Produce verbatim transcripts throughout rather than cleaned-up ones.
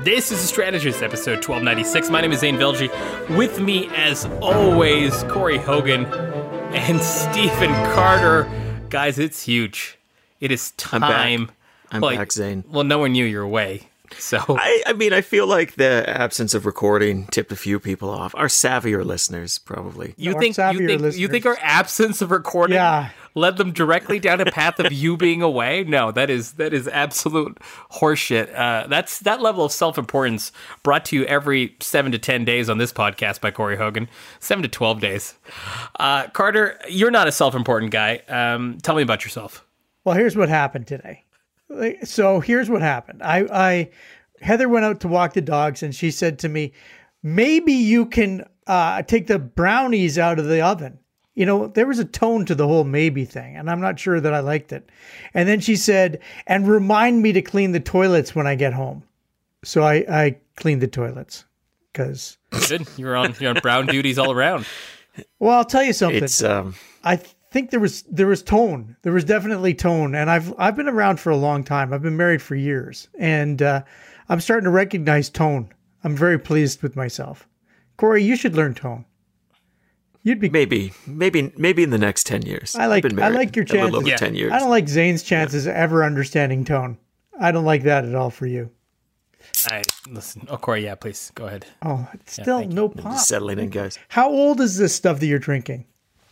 This is The Strategist, episode twelve ninety-six. My name is Zane Velji. With me, as always, Corey Hogan and Stephen Carter. Guys, it's huge. It is time. I'm back, I'm well, back Zane. Well, no one knew you were away. So I, I mean, I feel like the absence of recording tipped a few people off. Our savvier listeners, probably. You Our think you savvier think listeners. you think our absence of recording Yeah. led them directly down a path of you being away? No, that is that is absolute horseshit. Uh, that's that level of self-importance brought to you every seven to ten days on this podcast by Corey Hogan. Seven to twelve days. Uh, Carter, you're not a self-important guy. Um, tell me about yourself. Well, here's what happened today. Like, So here's what happened. I, I, Heather went out to walk the dogs, and she said to me, "Maybe you can uh, take the brownies out of the oven." You know, there was a tone to the whole maybe thing, and I'm not sure that I liked it. And then she said, "And remind me to clean the toilets when I get home." So I, I cleaned the toilets because. Good. You're on you're on brown duties all around. Well, I'll tell you something. It's um, I think there was there was tone. There was definitely tone, and I've I've been around for a long time. I've been married for years, and uh, I'm starting to recognize tone. I'm very pleased with myself. Corey, you should learn tone. You'd be. maybe, maybe, maybe in the next ten years. I like I've been I married like your a little chances. over Yeah. ten years. I don't like Zane's chances of ever understanding tone. I don't like that at all for you. I listen. Oh, Corey, yeah, please go ahead. Oh, it's still thank you. no I'm pop. just settling in, guys. How old is this stuff that you're drinking?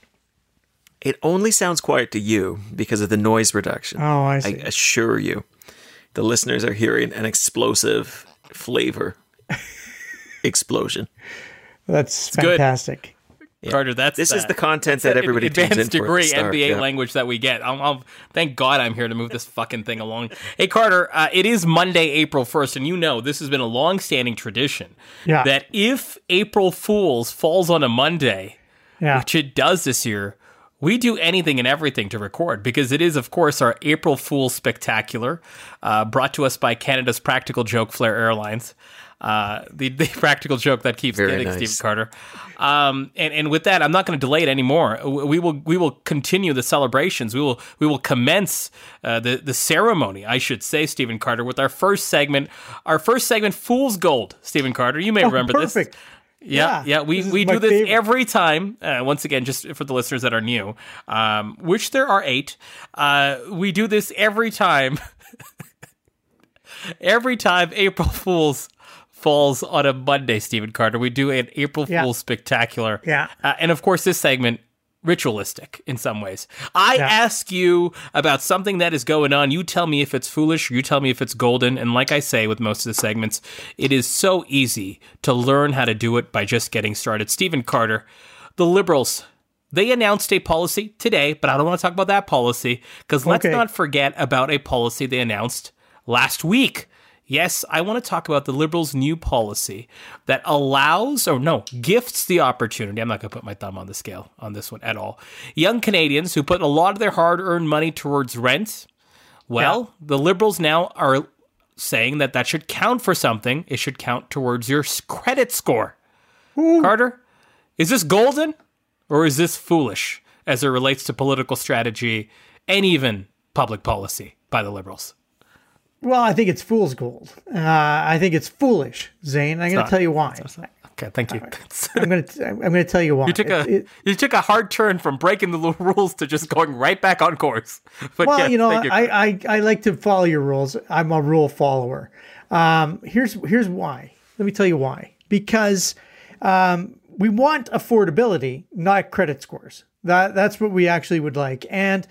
It only sounds quiet to you because of the noise reduction. Oh, I I see. assure you, the listeners are hearing an explosive flavor explosion. That's good. fantastic. Carter, that's This is uh, the content that everybody tunes in advanced for at the degree start, N B A yeah. language that we get. I'll, I'll, thank God I'm here to move this fucking thing along. Hey, Carter, uh, it is Monday, April first, and you know this has been a long-standing tradition Yeah. that if April Fool's falls on a Monday, Yeah. which it does this year, we do anything and everything to record because it is, of course, our April Fool's Spectacular, uh, brought to us by Canada's practical joke, Flair Airlines. Uh, the, the practical joke that keeps Very getting nice. Stephen Carter. Um, and, and with that, I'm not going to delay it anymore. We will we will continue the celebrations. We will we will commence uh, the the ceremony, I should say, Stephen Carter, with our first segment. Our first segment, Fool's Gold. Stephen Carter, you may Oh, remember perfect. this. Yeah, Yeah, yeah, we, this is we my do this favorite. every time. Uh, once again, just for the listeners that are new, um, which there are eight, uh, we do this every time. every time April Fool's falls on a Monday, Stephen Carter, we do an April Yeah. Fool's Spectacular. Yeah. Uh, and of course, this segment, ritualistic in some ways. I Yeah. ask you about something that is going on. You tell me if it's foolish, you tell me if it's golden. And like I say with most of the segments, it is so easy to learn how to do it by just getting started. Stephen Carter, the Liberals, they announced a policy today, but I don't want to talk about that policy because let's Okay. not forget about a policy they announced last week. Yes, I want to talk about the Liberals' new policy that allows, or no, gifts the opportunity. I'm not going to put my thumb on the scale on this one at all. Young Canadians who put a lot of their hard-earned money towards rent, well, the Liberals now are saying that that should count for something. It should count towards your s- credit score. Carter, is this golden or is this foolish as it relates to political strategy and even public policy by the Liberals? Well, I think it's fool's gold. Uh, I think it's foolish, Zane. I'm going not. to tell you why. Okay, thank you. I'm going to I'm going to tell you why. You took a It- it- you took a hard turn from breaking the l- rules to just going right back on course. But well, yes, you know, thank you. I, I I like to follow your rules. I'm a rule follower. Um, here's here's why. Let me tell you why. Because um, we want affordability, not credit scores. That that's what we actually would like. And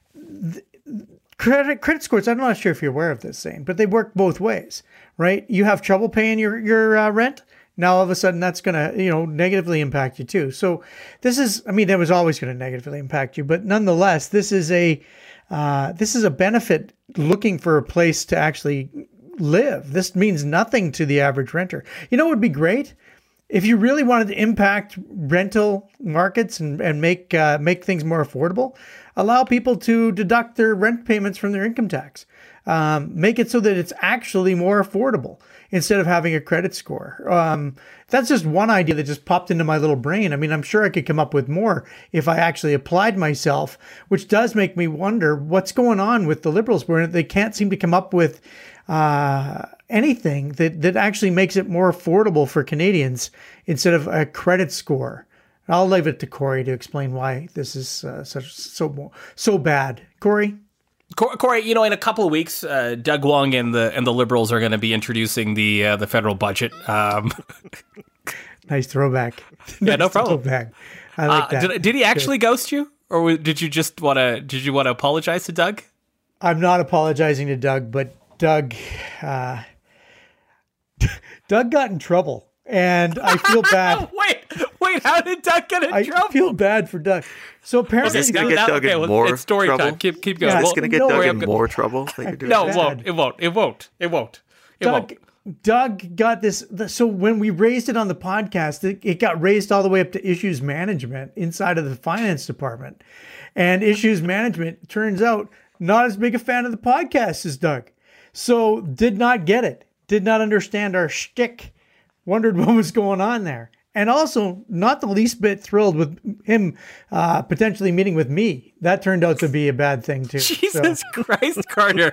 th- credit credit scores. I'm not sure if you're aware of this, Zane, but they work both ways, right? You have trouble paying your your uh, rent. Now all of a sudden that's going to, you know, negatively impact you too. So this is, I mean, that was always going to negatively impact you, but nonetheless, this is a, uh, this is a benefit looking for a place to actually live. This means nothing to the average renter. You know, what would be great if you really wanted to impact rental markets and, and make, uh, make things more affordable, allow people to deduct their rent payments from their income tax. Um, make it so that it's actually more affordable instead of having a credit score. Um, that's just one idea that just popped into my little brain. I mean, I'm sure I could come up with more if I actually applied myself, which does make me wonder what's going on with the Liberals where they can't seem to come up with uh, anything that, that actually makes it more affordable for Canadians instead of a credit score. I'll leave it to Corey to explain why this is uh, such so so bad. Corey? Corey, you know, in a couple of weeks, uh, Doug Wong and the and the Liberals are going to be introducing the uh, the federal budget. Um, nice throwback. Yeah, nice no problem. Throwback. I like uh, that. Did, did he actually Good. ghost you, or did you just want to? Did you want to apologize to Doug? I'm not apologizing to Doug, but Doug, uh, Doug got in trouble, and I feel bad. wait, wait, how did Doug get in I trouble? I feel bad for Doug. So apparently, is this going to get Doug in more it's story trouble? Time. Keep keep going. Yeah, Is this going to get no, Doug in gonna, more trouble? That you're doing no, this? it won't. It won't. It won't. It won't. It Doug, won't. Doug got this. So when we raised it on the podcast, it, it got raised all the way up to issues management inside of the finance department. And issues management, turns out, not as big a fan of the podcast as Doug. So did not get it. Did not understand our shtick. Wondered what was going on there. And also not the least bit thrilled with him uh, potentially meeting with me. That turned out to be a bad thing too. Jesus so. Christ, Carter.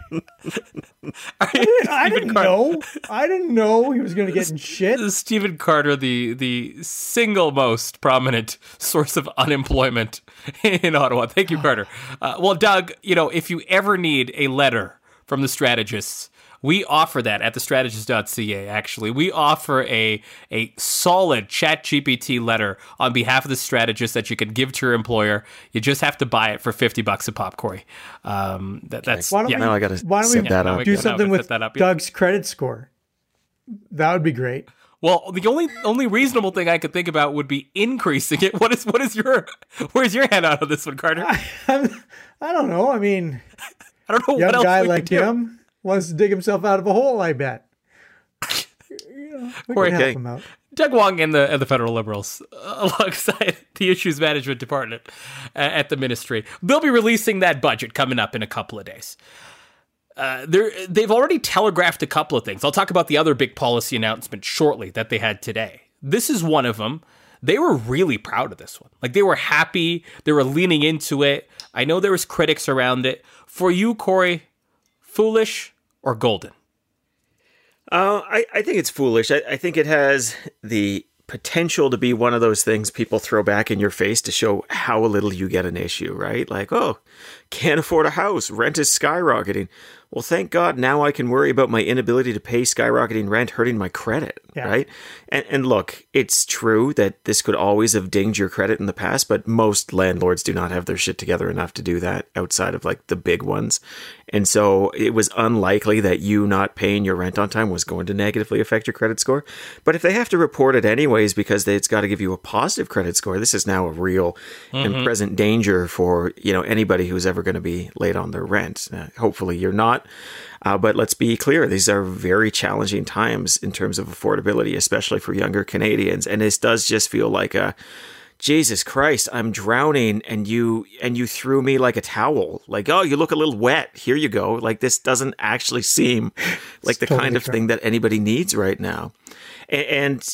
I didn't, I didn't know. I didn't know he was going to get in shit. This is Stephen Carter, the the single most prominent source of unemployment in Ottawa. Thank you, Carter. Uh, well, Doug, you know, if you ever need a letter from the strategists, we offer that at the strategist dot c a, actually. We offer a a solid ChatGPT letter on behalf of the strategist that you can give to your employer. You just have to buy it for fifty bucks a pop, Corey. Um, that, that's, why don't yeah. we, now I got to why don't set we that do up. do Yeah, something with that up, yeah. Doug's credit score? That would be great. Well, the only only reasonable thing I could think about would be increasing it. What is what is your where's your head out of this one, Carter? I, I don't know. I mean, I don't know young what else guy we like can do. him wants to dig himself out of a hole, I bet. You know, we Corey, can help okay. him out. Doug Wong and the and the federal Liberals, uh, alongside the Issues Management Department uh, at the ministry, they'll be releasing that budget coming up in a couple of days. Uh, they're, they've already telegraphed a couple of things. I'll talk about the other big policy announcement shortly that they had today. This is one of them. They were really proud of this one. Like, they were happy. They were leaning into it. I know there was critics around it. For you, Corey, foolish or golden? Uh, I, I think it's foolish. I, I think it has the potential to be one of those things people throw back in your face to show how little you get an issue, right? Like, oh, can't afford a house. Rent is skyrocketing. Well, thank God now I can worry about my inability to pay skyrocketing rent hurting my credit, Yeah. right? And, and look, it's true that this could always have dinged your credit in the past, but most landlords do not have their shit together enough to do that outside of like the big ones. And so it was unlikely that you not paying your rent on time was going to negatively affect your credit score. But if they have to report it anyways because they, it's got to give you a positive credit score, this is now a real mm-hmm. and present danger for, you know, anybody who's ever going to be late on their rent. Uh, hopefully you're not. Uh, but let's be clear, these are very challenging times in terms of affordability, especially for younger Canadians. And this does just feel like a, Jesus Christ, I'm drowning and you and you threw me like a towel. Like, oh, you look a little wet. Here you go. Like, this doesn't actually seem like the totally kind of true. thing that anybody needs right now. And, and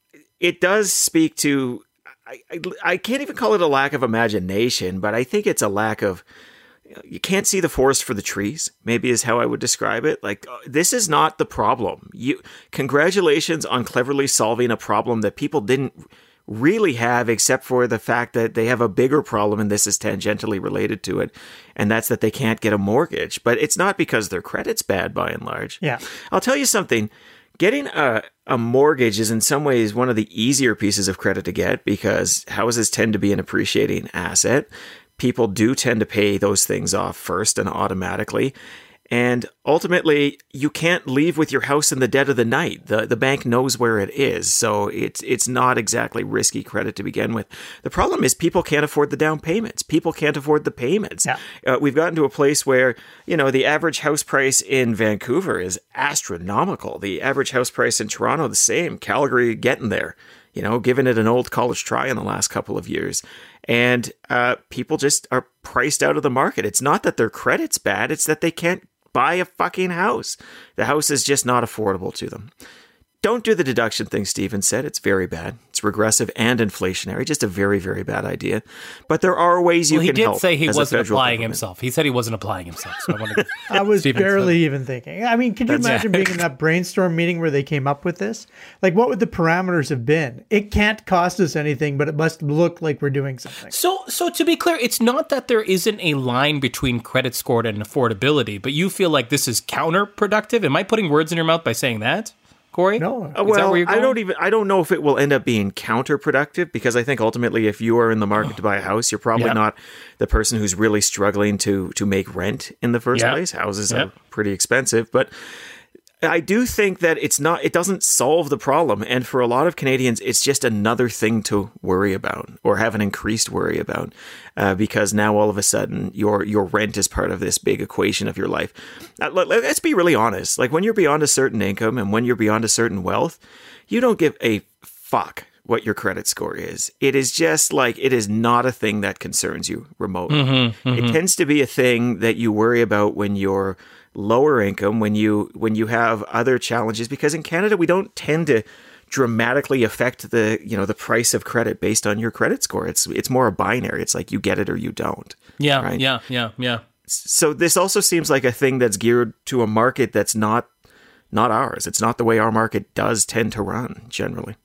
it does speak to, I, I, I can't even call it a lack of imagination, but I think it's a lack of, you can't see the forest for the trees, maybe is how I would describe it. Like, this is not the problem. You, congratulations on cleverly solving a problem that people didn't really have, except for the fact that they have a bigger problem, and this is tangentially related to it, and that's that they can't get a mortgage. But it's not because their credit's bad by and large. Yeah. I'll tell you something. Getting a, a mortgage is in some ways one of the easier pieces of credit to get because houses tend to be an appreciating asset. People do tend to pay those things off first and automatically. And ultimately, you can't leave with your house in the dead of the night. The the bank knows where it is. So it's it's not exactly risky credit to begin with. The problem is people can't afford the down payments. People can't afford the payments. Yeah. Uh, we've gotten to a place where, you know, the average house price in Vancouver is astronomical. The average house price in Toronto, the same. Calgary, getting there. You know, giving it an old college try in the last couple of years. And uh, people just are priced out of the market. It's not that their credit's bad. It's that they can't buy a fucking house. The house is just not affordable to them. Don't do the deduction thing Stephen said. It's very bad. It's regressive and inflationary. Just a very, very bad idea. But there are ways you well, he can did help. say he as a wasn't federal applying government. himself. He said he wasn't applying himself. So I, want to I was Stephen's barely vote. even thinking. I mean, could you That's- imagine being in that brainstorm meeting where they came up with this? Like, what would the parameters have been? It can't cost us anything, but it must look like we're doing something. So, so to be clear, it's not that there isn't a line between credit score and affordability, but you feel like this is counterproductive. Am I putting words in your mouth by saying that, Corey? No. Uh, Is that well, where you're I going? don't even. I don't know if it will end up being counterproductive because I think ultimately, if you are in the market to buy a house, you're probably Yeah. not the person who's really struggling to to make rent in the first Yeah. place. Houses Yeah. are pretty expensive, but I do think that it's not. It doesn't solve the problem, and for a lot of Canadians, it's just another thing to worry about or have an increased worry about, uh, because now all of a sudden your your rent is part of this big equation of your life. Uh, let, let's be really honest. Like when you're beyond a certain income and when you're beyond a certain wealth, you don't give a fuck what your credit score is. It is just like it is not a thing that concerns you remotely. Mm-hmm, It tends to be a thing that you worry about when you're lower income, when you when you have other challenges, because in Canada we don't tend to dramatically affect the you know the price of credit based on your credit score. It's it's more a binary. It's like you get it or you don't. Yeah, right? yeah, yeah, yeah. So this also seems like a thing that's geared to a market that's not not ours. It's not the way our market does tend to run generally.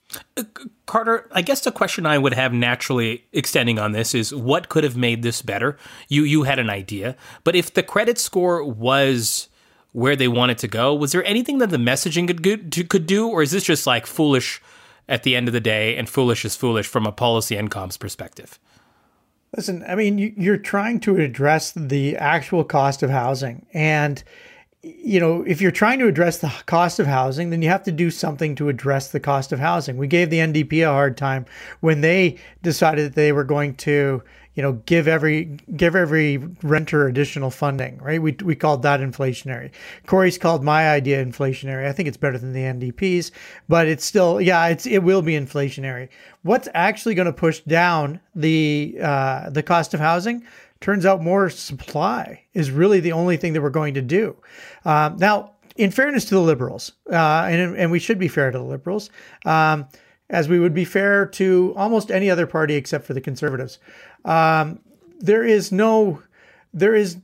Carter, I guess the question I would have naturally extending on this is what could have made this better? You you had an idea, but if the credit score was where they wanted to go, was there anything that the messaging could go- could do, or is this just like foolish at the end of the day, and foolish is foolish from a policy and comms perspective? Listen, I mean, you- you're trying to address the actual cost of housing. And, you know, if you're trying to address the cost of housing, then you have to do something to address the cost of housing. We gave the N D P a hard time when they decided that they were going to, you know, give every give every renter additional funding, right? We we called that inflationary. Corey's called my idea inflationary. I think it's better than the N D P's, but it's still, yeah, it's it will be inflationary. What's actually going to push down the uh, the cost of housing? Turns out more supply is really the only thing that we're going to do. Um, now, in fairness to the Liberals, uh, and and we should be fair to the Liberals, um, as we would be fair to almost any other party except for the Conservatives. Um, there is no, there is,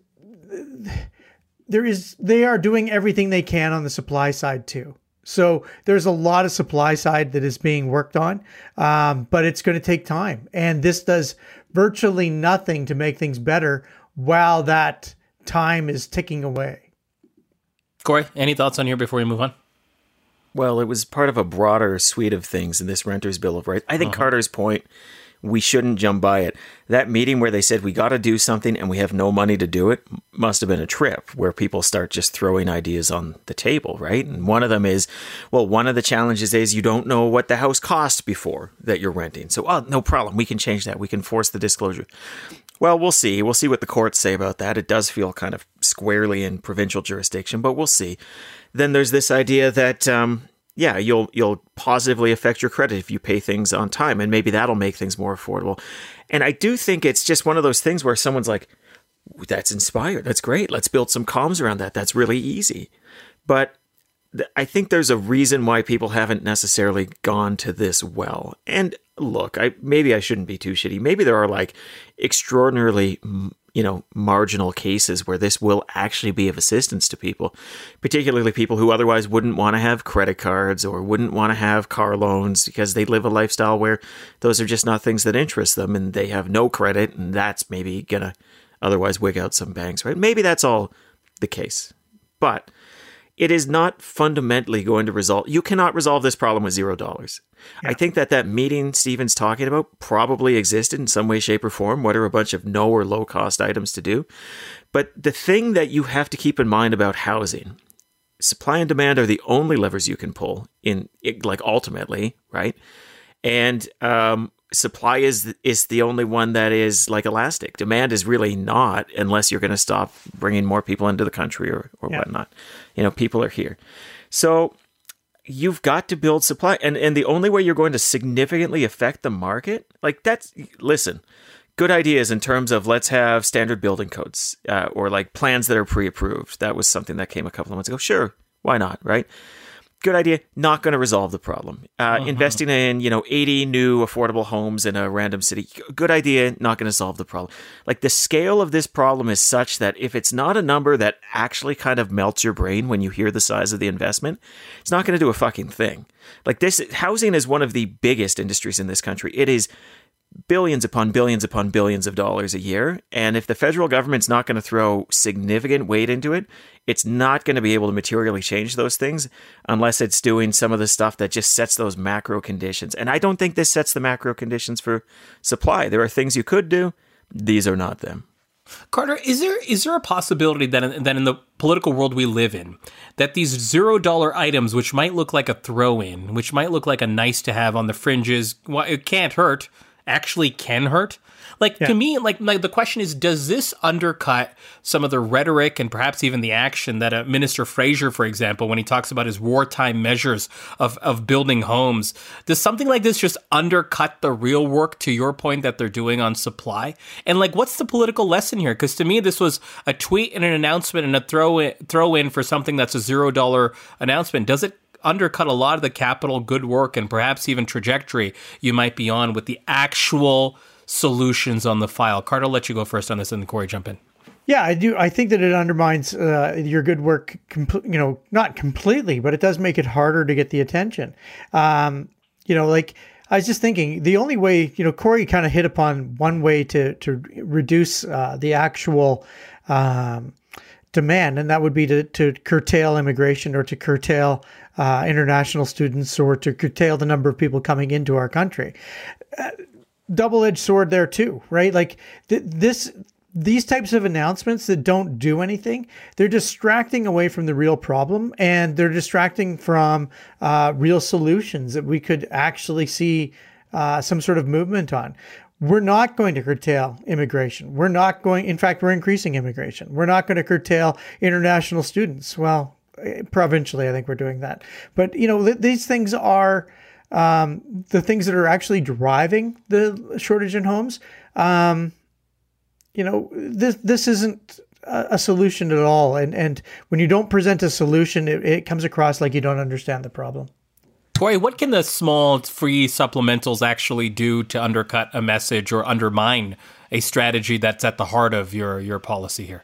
there is, they are doing everything they can on the supply side too. So there's a lot of supply side that is being worked on, um, but it's going to take time. And this does virtually nothing to make things better while that time is ticking away. Corey, any thoughts on here before we move on? Well, it was part of a broader suite of things in this Renters' Bill of Rights. I think Uh-huh. Carter's point, we shouldn't jump by it. That meeting where they said we got to do something and we have no money to do it must have been a trip where people start just throwing ideas on the table, right? And one of them is, well, one of the challenges is you don't know what the house cost before that you're renting. So, oh, no problem. We can change that. We can force the disclosure. Well, we'll see. We'll see what the courts say about that. It does feel kind of squarely in provincial jurisdiction, but we'll see. Then there's this idea that, um, yeah, you'll you'll positively affect your credit if you pay things on time, and maybe that'll make things more affordable. And I do think it's just one of those things where someone's like, that's inspired. That's great. Let's build some comms around that. That's really easy. But th- I think there's a reason why people haven't necessarily gone to this well. And look, I maybe I shouldn't be too shitty. Maybe there are like extraordinarily, you know, marginal cases where this will actually be of assistance to people, particularly people who otherwise wouldn't want to have credit cards or wouldn't want to have car loans because they live a lifestyle where those are just not things that interest them and they have no credit, and that's maybe going to otherwise wig out some banks, right? Maybe that's all the case. But it is not fundamentally going to resolve. You cannot resolve this problem with zero dollars. Yeah. I think that that meeting Stephen's talking about probably existed in some way, shape, or form. What are a bunch of no or low cost items to do? But the thing that you have to keep in mind about housing, supply and demand are the only levers you can pull in, like ultimately, right? And um, supply is is the only one that is like elastic. Demand is really not, unless you're going to stop bringing more people into the country or, or yeah. whatnot. You know, people are here. So you've got to build supply. And, and the only way you're going to significantly affect the market, like that's, listen, good ideas in terms of let's have standard building codes uh, or like plans that are pre-approved. That was something that came a couple of months ago. Sure, why not, right? good idea, not going to resolve the problem. Uh, uh-huh. Investing in, you know, eighty new affordable homes in a random city, good idea, not going to solve the problem. Like, the scale of this problem is such that if it's not a number that actually kind of melts your brain when you hear the size of the investment, it's not going to do a fucking thing. Like, this, housing is one of the biggest industries in this country. It is billions upon billions upon billions of dollars a year. And if the federal government's not going to throw significant weight into it, it's not going to be able to materially change those things unless it's doing some of the stuff that just sets those macro conditions. And I don't think this sets the macro conditions for supply. There are things you could do. These are not them. Carter, is there is there a possibility that in, that in the political world we live in, that these zero dollar items, which might look like a throw-in, which might look like a nice to have on the fringes, well, it can't hurt, actually can hurt? Like, yeah. to me, like, like the question is, does this undercut some of the rhetoric and perhaps even the action that uh, Minister Fraser, for example, when he talks about his wartime measures of, of building homes, does something like this just undercut the real work, to your point, that they're doing on supply? And, like, what's the political lesson here? Because to me, this was a tweet and an announcement and a throw in, throw in for something that's a zero dollar announcement. Does it undercut a lot of the capital good work and perhaps even trajectory you might be on with the actual solutions on the file? Carter, I'll let you go first on this, and then Corey, jump in. Yeah, I do. I think that it undermines uh, your good work, com- you know, not completely, but it does make it harder to get the attention. Um, you know, like, I was just thinking, the only way, you know, Corey kind of hit upon one way to, to reduce uh, the actual um, demand, and that would be to, to curtail immigration or to curtail uh, international students or to curtail the number of people coming into our country. Uh, double-edged sword there too, right? Like th- this, these types of announcements that don't do anything, they're distracting away from the real problem, and they're distracting from uh, real solutions that we could actually see uh, some sort of movement on. We're not going to curtail immigration. We're not going, in fact, we're increasing immigration. We're not going to curtail international students. Well, provincially, I think we're doing that. But, you know, th- these things are um, the things that are actually driving the shortage in homes. Um, you know, this this isn't a, a solution at all. And, and when you don't present a solution, it, it comes across like you don't understand the problem. Corey, what can the small free supplementals actually do to undercut a message or undermine a strategy that's at the heart of your, your policy here?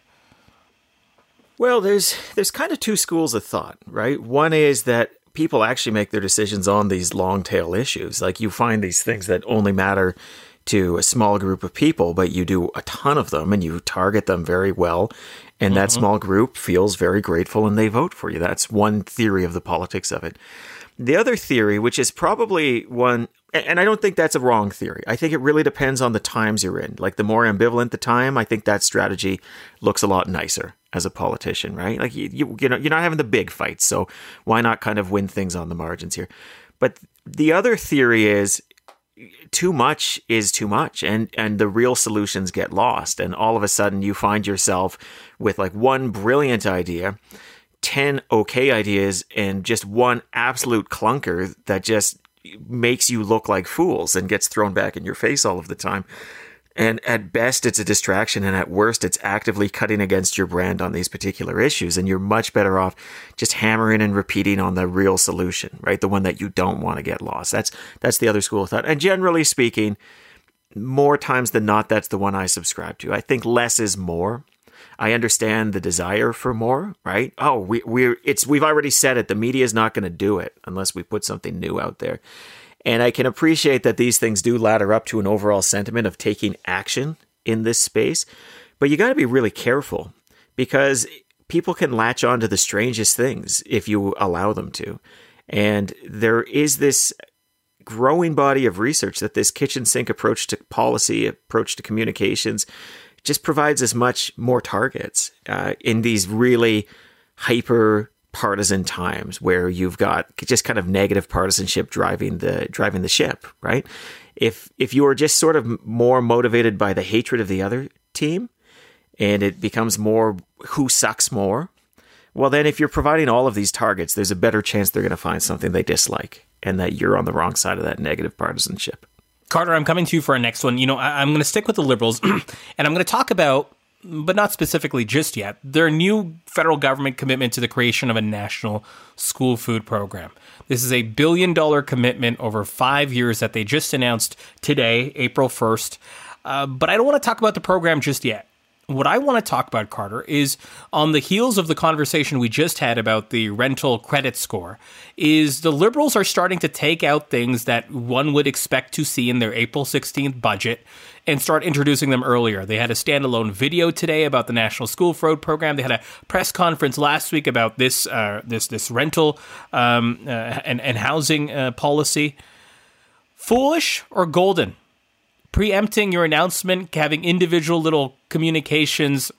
Well, there's there's kind of two schools of thought, right? One is that people actually make their decisions on these long tail issues. Like, you find these things that only matter to a small group of people, but you do a ton of them and you target them very well. And mm-hmm. that small group feels very grateful and they vote for you. That's one theory of the politics of it. The other theory, which is probably one, and I don't think that's a wrong theory. I think it really depends on the times you're in. Like, the more ambivalent the time, I think that strategy looks a lot nicer as a politician, right? Like, you, you, you know, you're not having the big fights, so why not kind of win things on the margins here? But the other theory is too much is too much, and and the real solutions get lost, and all of a sudden you find yourself with like one brilliant idea, ten okay ideas, and just one absolute clunker that just makes you look like fools and gets thrown back in your face all of the time. And at best, it's a distraction, and at worst, it's actively cutting against your brand on these particular issues, and you're much better off just hammering and repeating on the real solution, right? The one that you don't want to get lost. That's that's the other school of thought. And generally speaking, more times than not, that's the one I subscribe to. I think less is more. I understand the desire for more, right? Oh, we, we're it's we've already said it. The media is not going to do it unless we put something new out there. And I can appreciate that these things do ladder up to an overall sentiment of taking action in this space. But you got to be really careful, because people can latch on to the strangest things if you allow them to. And there is this growing body of research that this kitchen sink approach to policy, approach to communications, just provides us much more targets uh, in these really hyper partisan times where you've got just kind of negative partisanship driving the driving the ship, right? If if you are just sort of more motivated by the hatred of the other team, and it becomes more who sucks more, well, then if you're providing all of these targets, there's a better chance they're going to find something they dislike, and that you're on the wrong side of that negative partisanship. Carter, I'm coming to you for our next one. You know, I, I'm going to stick with the Liberals, and I'm going to talk about but not specifically just yet, their new federal government commitment to the creation of a national school food program. This is a billion dollar commitment over five years that they just announced today, April first. Uh, but I don't want to talk about the program just yet. What I want to talk about, Carter, is on the heels of the conversation we just had about the rental credit score, is the Liberals are starting to take out things that one would expect to see in their April sixteenth budget and start introducing them earlier. They had a standalone video today about the National School Food Program. They had a press conference last week about this uh, this this rental um, uh, and, and housing uh, policy. Foolish or golden? Preempting your announcement, having individual little communications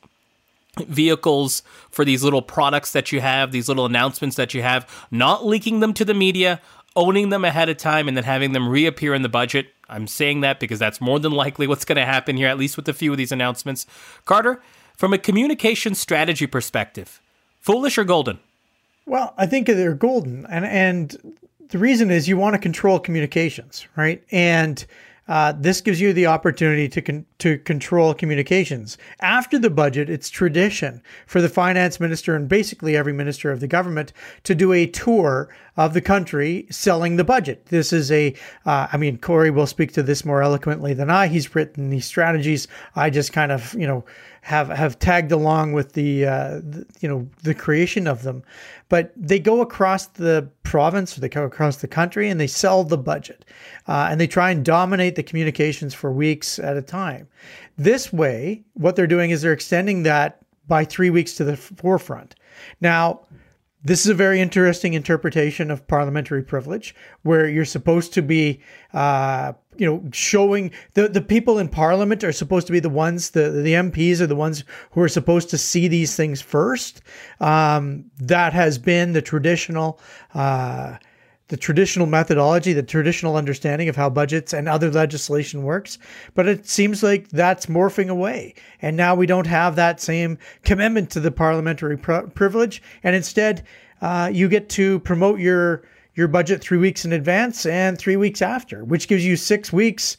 vehicles for these little products that you have, these little announcements that you have, not leaking them to the media, owning them ahead of time, and then having them reappear in the budget. I'm saying that because that's more than likely what's going to happen here, at least with a few of these announcements. Carter, from a communication strategy perspective, foolish or golden? Well, I think they're golden. And, and the reason is you want to control communications, right? And Uh, this gives you the opportunity to con- to control communications. After the budget, it's tradition for the finance minister and basically every minister of the government to do a tour of the country selling the budget. This is a, uh, I mean, Corey will speak to this more eloquently than I. He's written these strategies. I just kind of, you know, have have tagged along with the, uh, the you know, the creation of them. But they go across the province, or they go across the country, and they sell the budget. Uh, and they try and dominate the communications for weeks at a time. This way, what they're doing is they're extending that by three weeks to the forefront. Now, this is a very interesting interpretation of parliamentary privilege, where you're supposed to be, uh, you know, showing the, the people in Parliament are supposed to be the ones, the, the M Ps are the ones who are supposed to see these things first. Um, that has been the traditional, uh, the traditional methodology, the traditional understanding of how budgets and other legislation works. But it seems like that's morphing away. And now we don't have that same commitment to the parliamentary pr- privilege. And instead, uh, you get to promote your your budget three weeks in advance and three weeks after, which gives you six weeks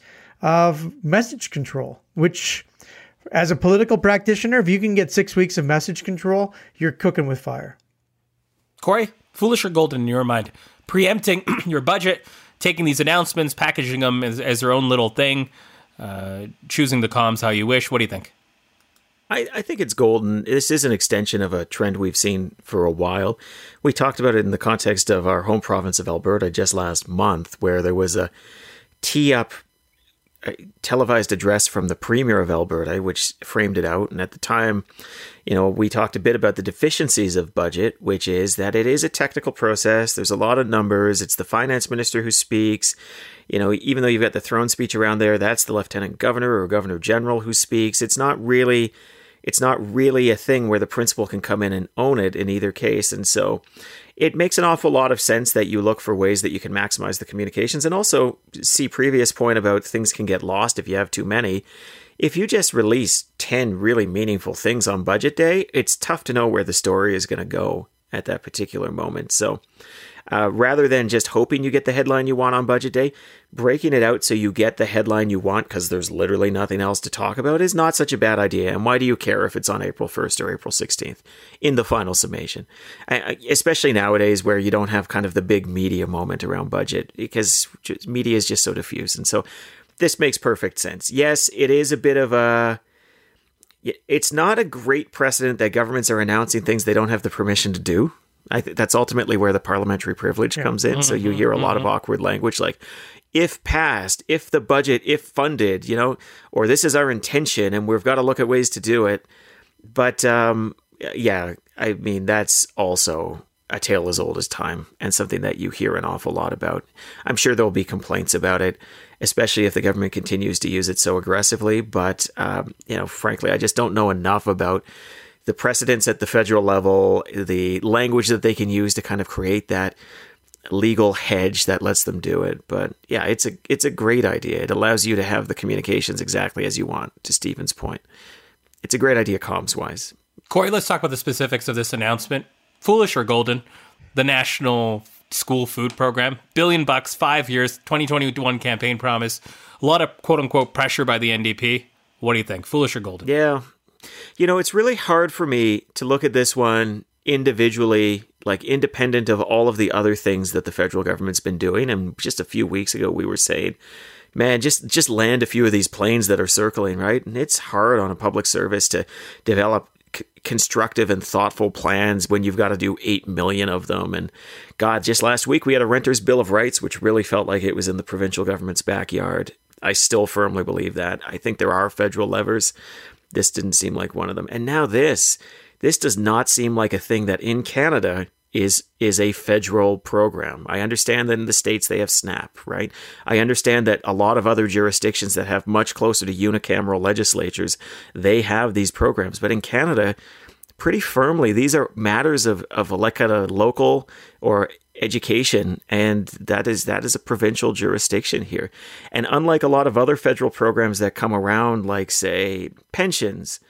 of message control, which as a political practitioner, if you can get six weeks of message control, you're cooking with fire. Corey, foolish or golden in your mind? Preempting your budget, taking these announcements, packaging them as, as their own little thing, uh, choosing the comms how you wish. What do you think? I, I think it's golden. This is an extension of a trend we've seen for a while. We talked about it in the context of our home province of Alberta just last month, where there was a tee-up televised address from the Premier of Alberta, which framed it out. And at the time, you know, we talked a bit about the deficiencies of budget, which is that it is a technical process. There's a lot of numbers. It's the finance minister who speaks. You know, even though you've got the throne speech around there, that's the lieutenant governor or governor general who speaks. It's not really, it's not really a thing where the principal can come in and own it in either case. And so it makes an awful lot of sense that you look for ways that you can maximize the communications, and also see previous point about things can get lost if you have too many. If you just release ten really meaningful things on budget day, it's tough to know where the story is going to go at that particular moment. So uh, rather than just hoping you get the headline you want on budget day, breaking it out so you get the headline you want because there's literally nothing else to talk about is not such a bad idea. And why do you care if it's on April first or April sixteenth in the final summation? I, especially nowadays where you don't have kind of the big media moment around budget, because media is just so diffuse. And so this makes perfect sense. Yes, it is a bit of a... It's not a great precedent that governments are announcing things they don't have the permission to do. I think that's ultimately where the parliamentary privilege yeah. comes in. Mm-hmm, so you hear a lot mm-hmm. of awkward language like, if passed, if the budget, if funded, you know, or this is our intention and we've got to look at ways to do it. But um, yeah, I mean, that's also a tale as old as time and something that you hear an awful lot about. I'm sure there'll be complaints about it, especially if the government continues to use it so aggressively. But, um, you know, frankly, I just don't know enough about the precedents at the federal level, the language that they can use to kind of create that legal hedge that lets them do it. But yeah, it's a it's a great idea. It allows you to have the communications exactly as you want, to Stephen's point. It's a great idea comms-wise. Corey, let's talk about the specifics of this announcement. Foolish or golden? The National School Food Program. Billion bucks, five years, twenty twenty-one campaign promise. A lot of quote-unquote pressure by the N D P. What do you think? Foolish or golden? Yeah. You know, it's really hard for me to look at this one individually, like independent of all of the other things that the federal government's been doing. And just a few weeks ago, we were saying, man, just just land a few of these planes that are circling, right? And it's hard on a public service to develop c- constructive and thoughtful plans when you've got to do eight million of them. And God, just last week we had a Renters' Bill of Rights, which really felt like it was in the provincial government's backyard. I still firmly believe that. I think there are federal levers. This didn't seem like one of them. And now this, this does not seem like a thing that in Canada is is a federal program. I understand that in the States they have SNAP, right? I understand that a lot of other jurisdictions that have much closer to unicameral legislatures, they have these programs. But in Canada, pretty firmly, these are matters of, of like a local or education, and that is that is a provincial jurisdiction here. And unlike a lot of other federal programs that come around, like, say, pensions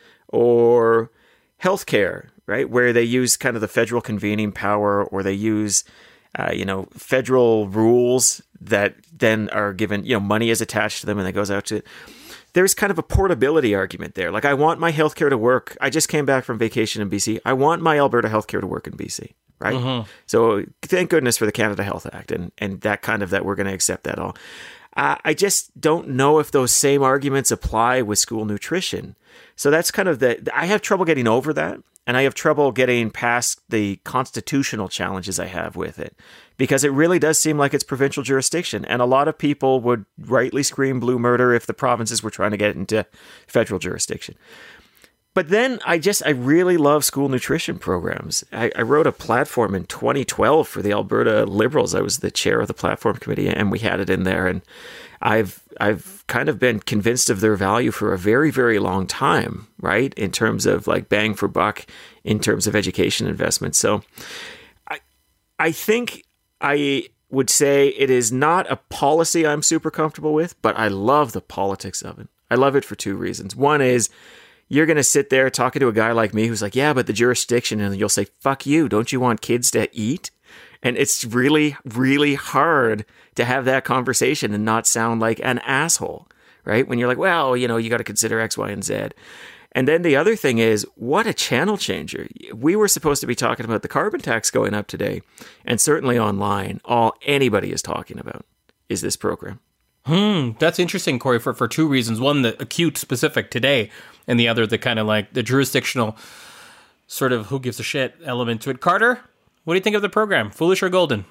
or healthcare, right, where they use kind of the federal convening power, or they use, uh, you know, federal rules that then are given, you know, money is attached to them and it goes out to, there's kind of a portability argument there. Like, I want my healthcare to work. I just came back from vacation in B C. I want my Alberta healthcare to work in B C, right? Mm-hmm. So thank goodness for the Canada Health Act and, and that kind of, that we're going to accept that all. Uh, I just don't know if those same arguments apply with school nutrition. So that's kind of the, I have trouble getting over that. And I have trouble getting past the constitutional challenges I have with it, because it really does seem like it's provincial jurisdiction. And a lot of people would rightly scream blue murder if the provinces were trying to get into federal jurisdiction. But then I just, I really love school nutrition programs. I, I wrote a platform in twenty twelve for the Alberta Liberals. I was the chair of the platform committee, and we had it in there. And I've I've kind of been convinced of their value for a very, very long time, right? In terms of like bang for buck, in terms of education investment. So I I think I would say it is not a policy I'm super comfortable with, but I love the politics of it. I love it for two reasons. One is, you're going to sit there talking to a guy like me who's like, yeah, but the jurisdiction, and you'll say, fuck you. Don't you want kids to eat? And it's really, really hard to have that conversation and not sound like an asshole, right? When you're like, well, you know, you got to consider X, Y, and Z. And then the other thing is, what a channel changer. We were supposed to be talking about the carbon tax going up today. And certainly online, all anybody is talking about is this program. Hmm, that's interesting, Corey, for, for two reasons. One, the acute specific today, and the other, the kind of like the jurisdictional sort of who gives a shit element to it. Carter, what do you think of the program? Foolish or golden?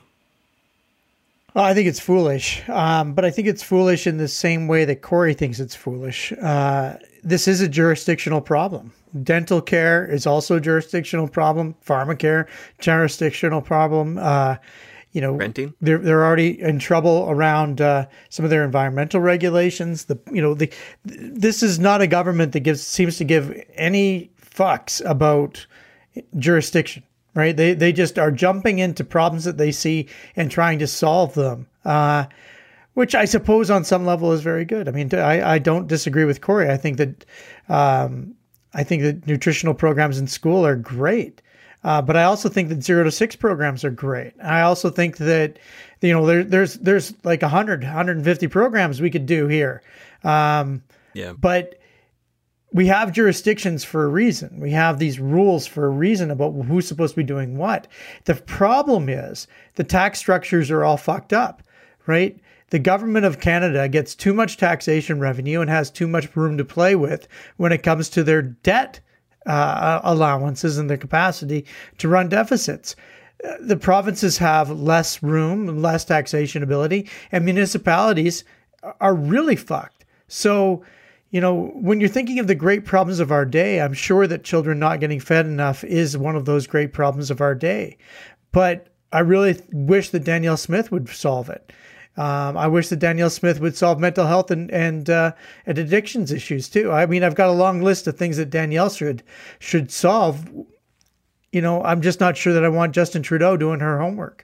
Well, I think it's foolish, um, but I think it's foolish in the same way that Corey thinks it's foolish. Uh, this is a jurisdictional problem. Dental care is also a jurisdictional problem. Pharmacare, jurisdictional problem. Uh, you know, renting. They're they're already in trouble around uh, some of their environmental regulations. The you know the this is not a government that gives seems to give any fucks about jurisdiction. Right? They they just are jumping into problems that they see and trying to solve them, uh, which I suppose on some level is very good. I mean, I, I don't disagree with Corey. I think that um, I think that nutritional programs in school are great. Uh, but I also think that zero to six programs are great. I also think that, you know, there, there's there's like one hundred, one hundred fifty programs we could do here. Um, yeah. But we have jurisdictions for a reason. We have these rules for a reason about who's supposed to be doing what. The problem is the tax structures are all fucked up, right? The government of Canada gets too much taxation revenue and has too much room to play with when it comes to their debt uh, allowances and their capacity to run deficits. The provinces have less room, less taxation ability, and municipalities are really fucked. So, you know, when you're thinking of the great problems of our day, I'm sure that children not getting fed enough is one of those great problems of our day. But I really wish that Danielle Smith would solve it. Um, I wish that Danielle Smith would solve mental health and and, uh, and addictions issues too. I mean, I've got a long list of things that Danielle should should solve. You know, I'm just not sure that I want Justin Trudeau doing her homework.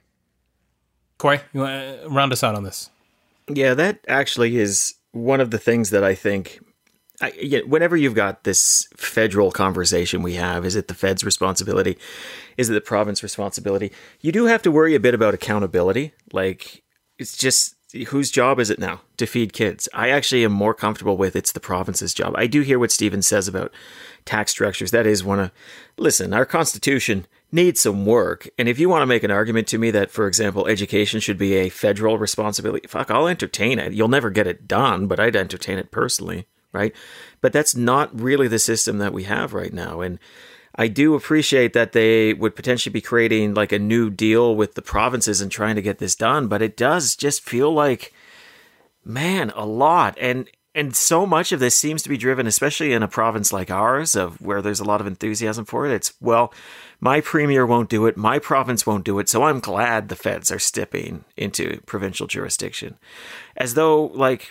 Corey, you want to round us out on this? Yeah, that actually is one of the things that I think. I, yeah, whenever you've got this federal conversation we have, is it the Fed's responsibility? Is it the province responsibility? You do have to worry a bit about accountability. Like, it's just whose job is it now to feed kids? I actually am more comfortable with it's the province's job. I do hear what Stephen says about tax structures. That is one of, listen, our Constitution needs some work. And if you want to make an argument to me that, for example, education should be a federal responsibility, fuck, I'll entertain it. You'll never get it done, but I'd entertain it personally, right? But that's not really the system that we have right now. And I do appreciate that they would potentially be creating like a new deal with the provinces and trying to get this done, but it does just feel like, man, a lot. And and so much of this seems to be driven, especially in a province like ours, of where there's a lot of enthusiasm for it. It's, well, my premier won't do it, my province won't do it, so I'm glad the feds are stepping into provincial jurisdiction. As though, like,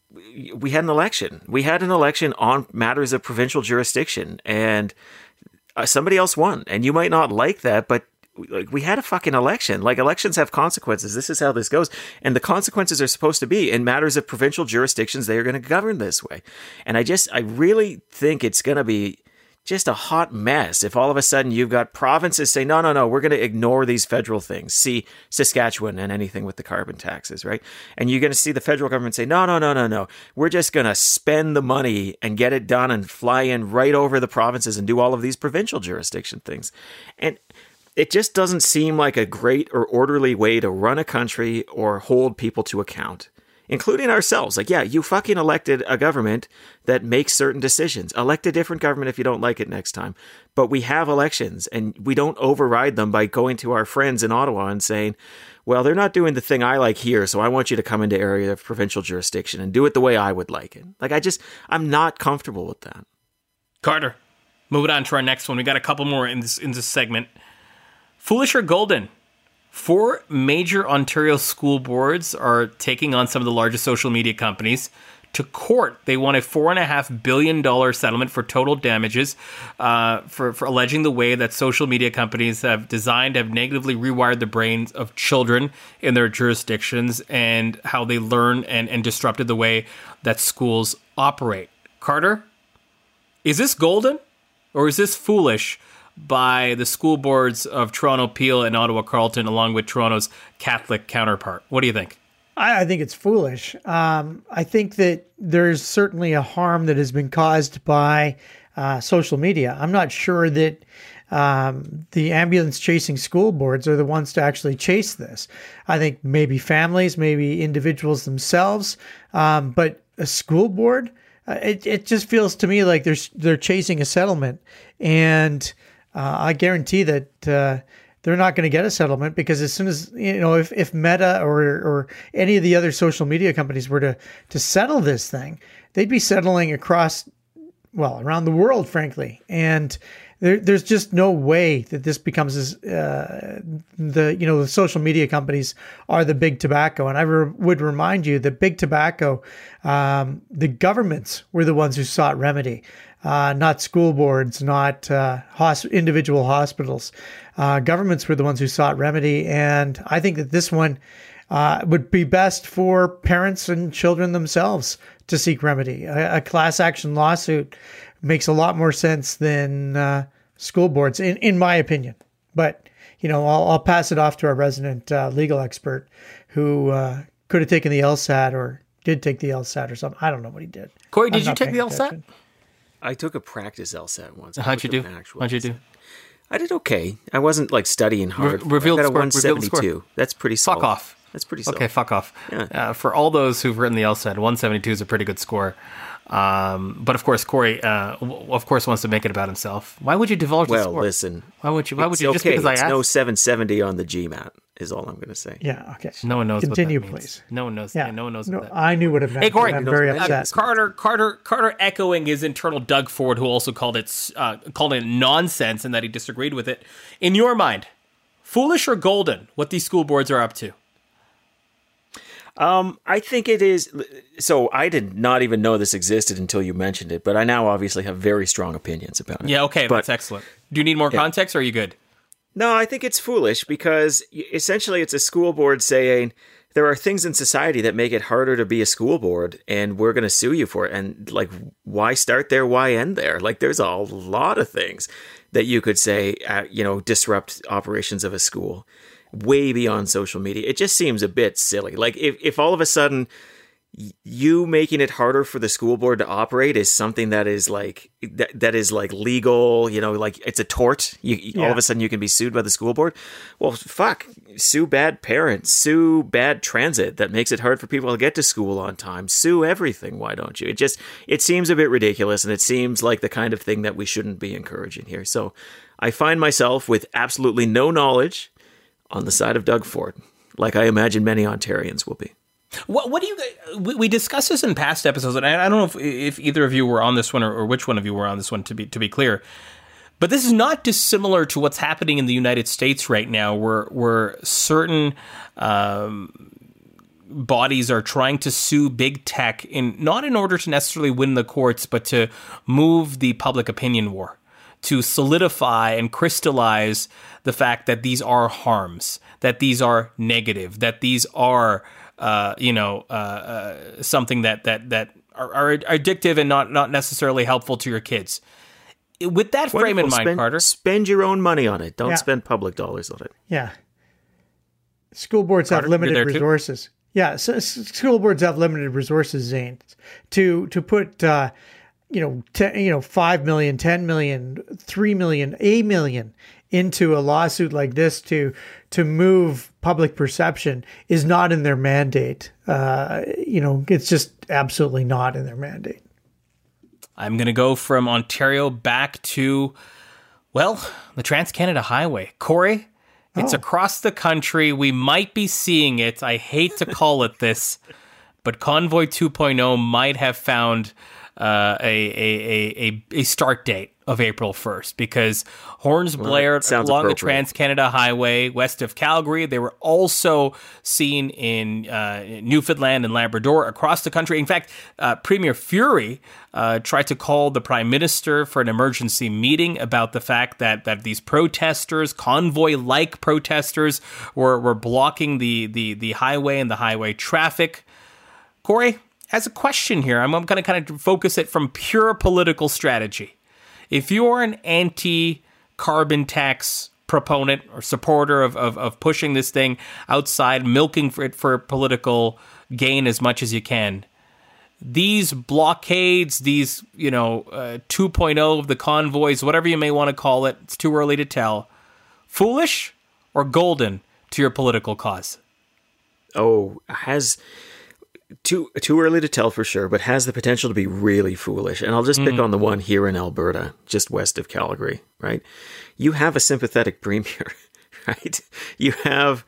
we had an election. We had an election on matters of provincial jurisdiction, and Uh, somebody else won, and you might not like that, but like, we had a fucking election. Like, elections have consequences. This is how this goes. And the consequences are supposed to be in matters of provincial jurisdictions. They are going to govern this way. And I just, I really think it's going to be just a hot mess if all of a sudden you've got provinces say, no, no, no, we're going to ignore these federal things. See Saskatchewan and anything with the carbon taxes, right? And you're going to see the federal government say, no, no, no, no, no. We're just going to spend the money and get it done and fly in right over the provinces and do all of these provincial jurisdiction things. And it just doesn't seem like a great or orderly way to run a country or hold people to account, including ourselves. Like, yeah, you fucking elected a government that makes certain decisions. Elect a different government if you don't like it next time. But we have elections, and we don't override them by going to our friends in Ottawa and saying, well, they're not doing the thing I like here, so I want you to come into area of provincial jurisdiction and do it the way I would like it. Like, I just, I'm not comfortable with that. Carter, moving on to our next one. We got a couple more in this in this segment. Foolish or golden? Four major Ontario school boards are taking on some of the largest social media companies to court. They won a four point five billion dollars settlement for total damages uh, for, for alleging the way that social media companies have designed, have negatively rewired the brains of children in their jurisdictions and how they learn and, and disrupted the way that schools operate. Carter, is this golden or is this foolish by the school boards of Toronto, Peel, and Ottawa Carleton, along with Toronto's Catholic counterpart? What do you think? I, I think it's foolish. Um, I think that there's certainly a harm that has been caused by uh, social media. I'm not sure that um, the ambulance chasing school boards are the ones to actually chase this. I think maybe families, maybe individuals themselves, um, but a school board, uh, it, it just feels to me like they're, they're chasing a settlement. And Uh, I guarantee that uh, they're not going to get a settlement, because as soon as, you know, if, if Meta or or any of the other social media companies were to to settle this thing, they'd be settling across, well, around the world, frankly. And there, there's just no way that this becomes as, uh, the, you know, the social media companies are the big tobacco. And I re- would remind you that big tobacco, um, the governments were the ones who sought remedy. Uh, not school boards, not uh, hosp- individual hospitals. Uh, governments were the ones who sought remedy. And I think that this one uh, would be best for parents and children themselves to seek remedy. A, a class action lawsuit makes a lot more sense than uh, school boards, in, in my opinion. But, you know, I'll, I'll pass it off to our resident uh, legal expert who uh, could have taken the LSAT or did take the LSAT or something. I don't know what he did. Corey, did you take the LSAT? Attention. I took a practice LSAT once. How'd you do? How'd you do? I did okay. I wasn't like studying hard. Re- reveal I got the a score, one reveal the seventy-two. score. That's pretty solid. Fuck off. That's pretty solid. Okay, fuck off. Yeah. Uh, for all those who've written the LSAT, one seventy-two is a pretty good score. Um, but of course, Corey, uh, w- of course, wants to make it about himself. Why would you divulge the Well, score? listen. Why would you? Why would It's you? Just okay. because I It's asked? no seven seventy on the GMAT is all I'm going to say. Yeah, okay. No one knows. Continue, what that means. please. No one knows. Yeah, Yeah, no one knows no, what that. I knew what it meant. Hey, Corey, I'm very knows what that upset. is. Carter, Carter, Carter, echoing his internal Doug Ford, who also called it uh, called it nonsense and that he disagreed with it. In your mind, foolish or golden? What these school boards are up to? Um, I think it is. So I did not even know this existed until you mentioned it, but I now obviously have very strong opinions about it. Yeah, okay, But- that's excellent. Do you need more context, or are you good? No, I think it's foolish because essentially it's a school board saying there are things in society that make it harder to be a school board and we're going to sue you for it. And like, why start there? Why end there? Like, there's a lot of things that you could say, uh, you know, disrupt operations of a school. way beyond social media. It just seems a bit silly. Like if, if all of a sudden you making it harder for the school board to operate is something that is like that, that is like legal, you know, like it's a tort. You, yeah. All of a sudden you can be sued by the school board. Well, fuck, sue bad parents, sue bad transit that makes it hard for people to get to school on time, sue everything. Why don't you? It just, it seems a bit ridiculous, and it seems like the kind of thing that we shouldn't be encouraging here. So I find myself with absolutely no knowledge on the side of Doug Ford, like I imagine many Ontarians will be. What, what do you we, we discussed this in past episodes, and I, I don't know if, if either of you were on this one or, or which one of you were on this one, to be to be clear. But this is not dissimilar to what's happening in the United States right now, where where certain um, bodies are trying to sue big tech, in not in order to necessarily win the courts, but to move the public opinion war, to solidify and crystallize the fact that these are harms, that these are negative, that these are Uh, you know, uh, uh, something that that that are, are addictive and not not necessarily helpful to your kids. With that frame Wonderful. in mind, spend, Carter, spend your own money on it. Don't yeah. spend public dollars on it. Yeah, school boards Carter, have limited resources. Too? Yeah, so school boards have limited resources, Zane, to to put uh, you know ten, you know five million, ten million, three million, a million into a lawsuit like this to to move public perception is not in their mandate. Uh, you know, it's just absolutely not in their mandate. I'm going to go from Ontario back to, well, the Trans-Canada Highway. Corey, it's oh. across the country. We might be seeing it. I hate to call it this, but Convoy two point oh might have found uh, a, a, a, a start date of April first, because horns well, blared along the Trans-Canada Highway west of Calgary. They were also seen in uh, Newfoundland and Labrador, across the country. In fact, uh, Premier Furey uh, tried to call the Prime Minister for an emergency meeting about the fact that that these protesters, convoy-like protesters, were, were blocking the, the, the highway and the highway traffic. Corey, as a question here, I'm, I'm going to kind of focus it from pure political strategy. If you're an anti-carbon tax proponent or supporter of, of, of pushing this thing outside, milking for it for political gain as much as you can, these blockades, these, you know, uh, two point oh of the convoys, whatever you may want to call it, it's too early to tell, foolish or golden to your political cause? Oh, has... Too too early to tell for sure, but has the potential to be really foolish. And I'll just pick mm. on the one here in Alberta, just west of Calgary, right? You have a sympathetic premier, right? You have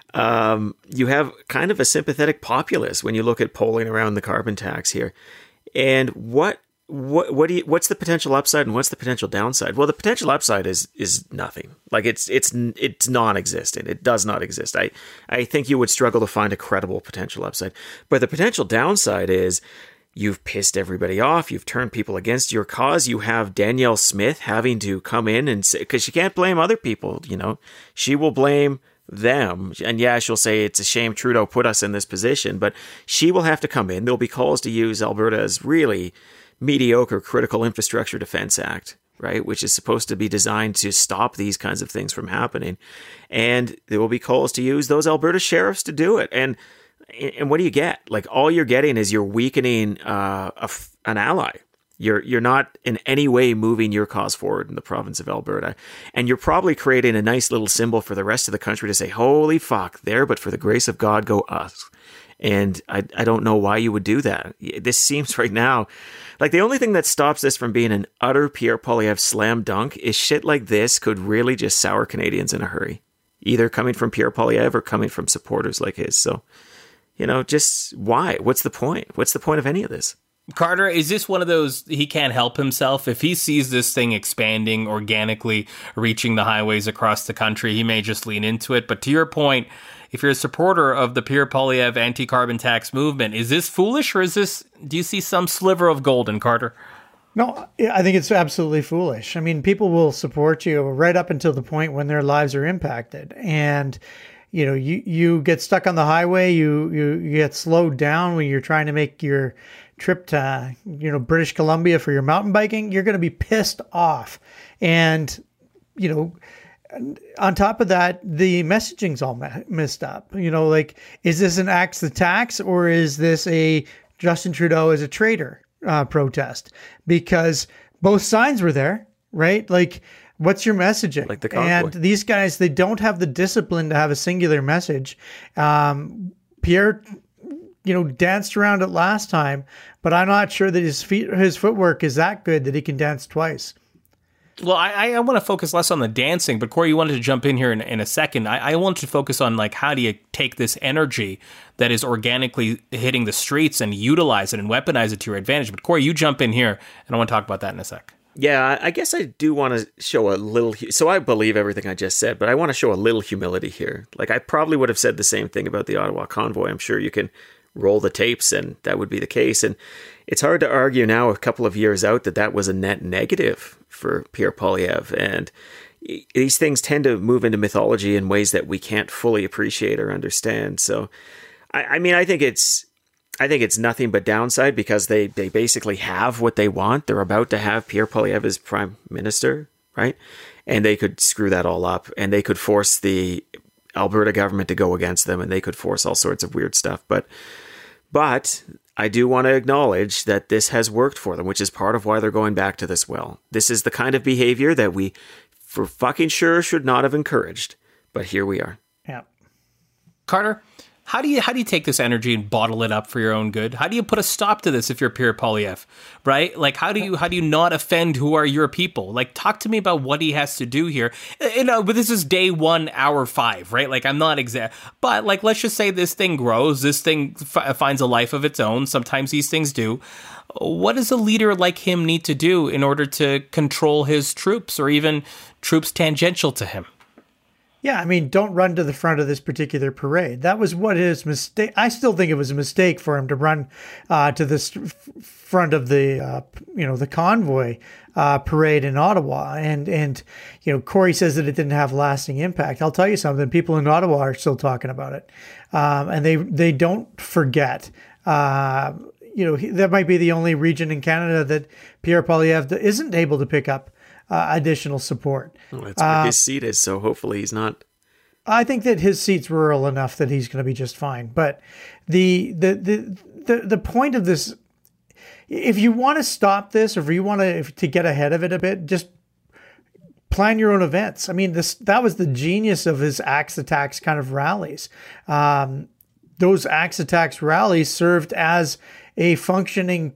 um, you have kind of a sympathetic populace when you look at polling around the carbon tax here. And what what what do you, what's the potential upside and what's the potential downside? Well, the potential upside is is nothing. Like it's it's it's non-existent. It does not exist. I I think you would struggle to find a credible potential upside. But the potential downside is you've pissed everybody off. You've turned people against your cause. You have Danielle Smith having to come in and say, because she can't blame other people. You know, she will blame them. And yeah, she'll say it's a shame Trudeau put us in this position, but she will have to come in. There'll be calls to use Alberta's really mediocre Critical Infrastructure Defense Act, right, which is supposed to be designed to stop these kinds of things from happening. And there will be calls to use those Alberta sheriffs to do it. And and what do you get? Like, all you're getting is you're weakening uh, a, an ally. You're you're not in any way moving your cause forward in the province of Alberta. And you're probably creating a nice little symbol for the rest of the country to say, holy fuck, there, but for the grace of God, go us. And I, I don't know why you would do that. This seems right now like the only thing that stops this from being an utter Pierre Poilievre slam dunk is shit like this could really just sour Canadians in a hurry, either coming from Pierre Poilievre or coming from supporters like his. So, you know, just why? What's the point? What's the point of any of this? Carter, is this one of those, he can't help himself? If he sees this thing expanding, organically reaching the highways across the country, he may just lean into it. But to your point, if you're a supporter of the Pierre Poilievre anti-carbon tax movement, is this foolish, or is this, do you see some sliver of golden, Carter? No, I think it's absolutely foolish. I mean, people will support you right up until the point when their lives are impacted. And, you know, you, you get stuck on the highway, you, you, you get slowed down when you're trying to make your trip to, you know, British Columbia for your mountain biking, you're going to be pissed off. And, you know, on top of that, the messaging's all me- messed up. You know, like, is this an axe the tax or is this a Justin Trudeau is a traitor uh, protest? Because both sides were there, right? Like, what's your messaging? Like the convoy. And these guys, they don't have the discipline to have a singular message. Um, Pierre, you know, danced around it last time, but I'm not sure that his feet, his footwork is that good that he can dance twice. Well, I, I want to focus less on the dancing, but Corey, you wanted to jump in here in, in a second. I, I want to focus on, like, how do you take this energy that is organically hitting the streets and utilize it and weaponize it to your advantage? But Corey, you jump in here, and I want to talk about that in a sec. Yeah, I guess I do want to show a little... So I believe everything I just said, but I want to show a little humility here. Like, I probably would have said the same thing about the Ottawa convoy. I'm sure you can roll the tapes, and that would be the case. And it's hard to argue now, a couple of years out, that that was a net negative for Pierre Poilievre. And these things tend to move into mythology in ways that we can't fully appreciate or understand. So, I, I mean, I think it's... I think it's nothing but downside because they, they basically have what they want. They're about to have Pierre Poilievre as prime minister, right? And they could screw that all up, and they could force the Alberta government to go against them, and they could force all sorts of weird stuff. But, but I do want to acknowledge that this has worked for them, which is part of why they're going back to this well. This is the kind of behavior that we, for fucking sure, should not have encouraged. But here we are. Yeah. Carter, How do you how do you take this energy and bottle it up for your own good? How do you put a stop to this if you're Pierre Poilievre, right? Like, how do you how do you not offend who are your people? Like, talk to me about what he has to do here. You know, but this is day one, hour five, right? Like, I'm not exact, but like, let's just say this thing grows, this thing f- finds a life of its own. Sometimes these things do. What does a leader like him need to do in order to control his troops, or even troops tangential to him? Yeah, I mean, don't run to the front of this particular parade. That was what his mistake. I still think it was a mistake for him to run uh, to the st- front of the, uh, you know, the convoy uh, parade in Ottawa. And, and, you know, Corey says that it didn't have lasting impact. I'll tell you something. People in Ottawa are still talking about it. Um, and they, they don't forget. Uh, you know, he, that might be the only region in Canada that Pierre Poilievre isn't able to pick up Uh, additional support. Well, that's where uh, his seat is, so hopefully he's not. I think that his seat's rural enough that he's going to be just fine. But the the the the, the point of this, if you want to stop this, or if you want to if, to get ahead of it a bit, just plan your own events. I mean, this that was the genius of his Axe Attacks kind of rallies. Um, those Axe Attacks rallies served as a functioning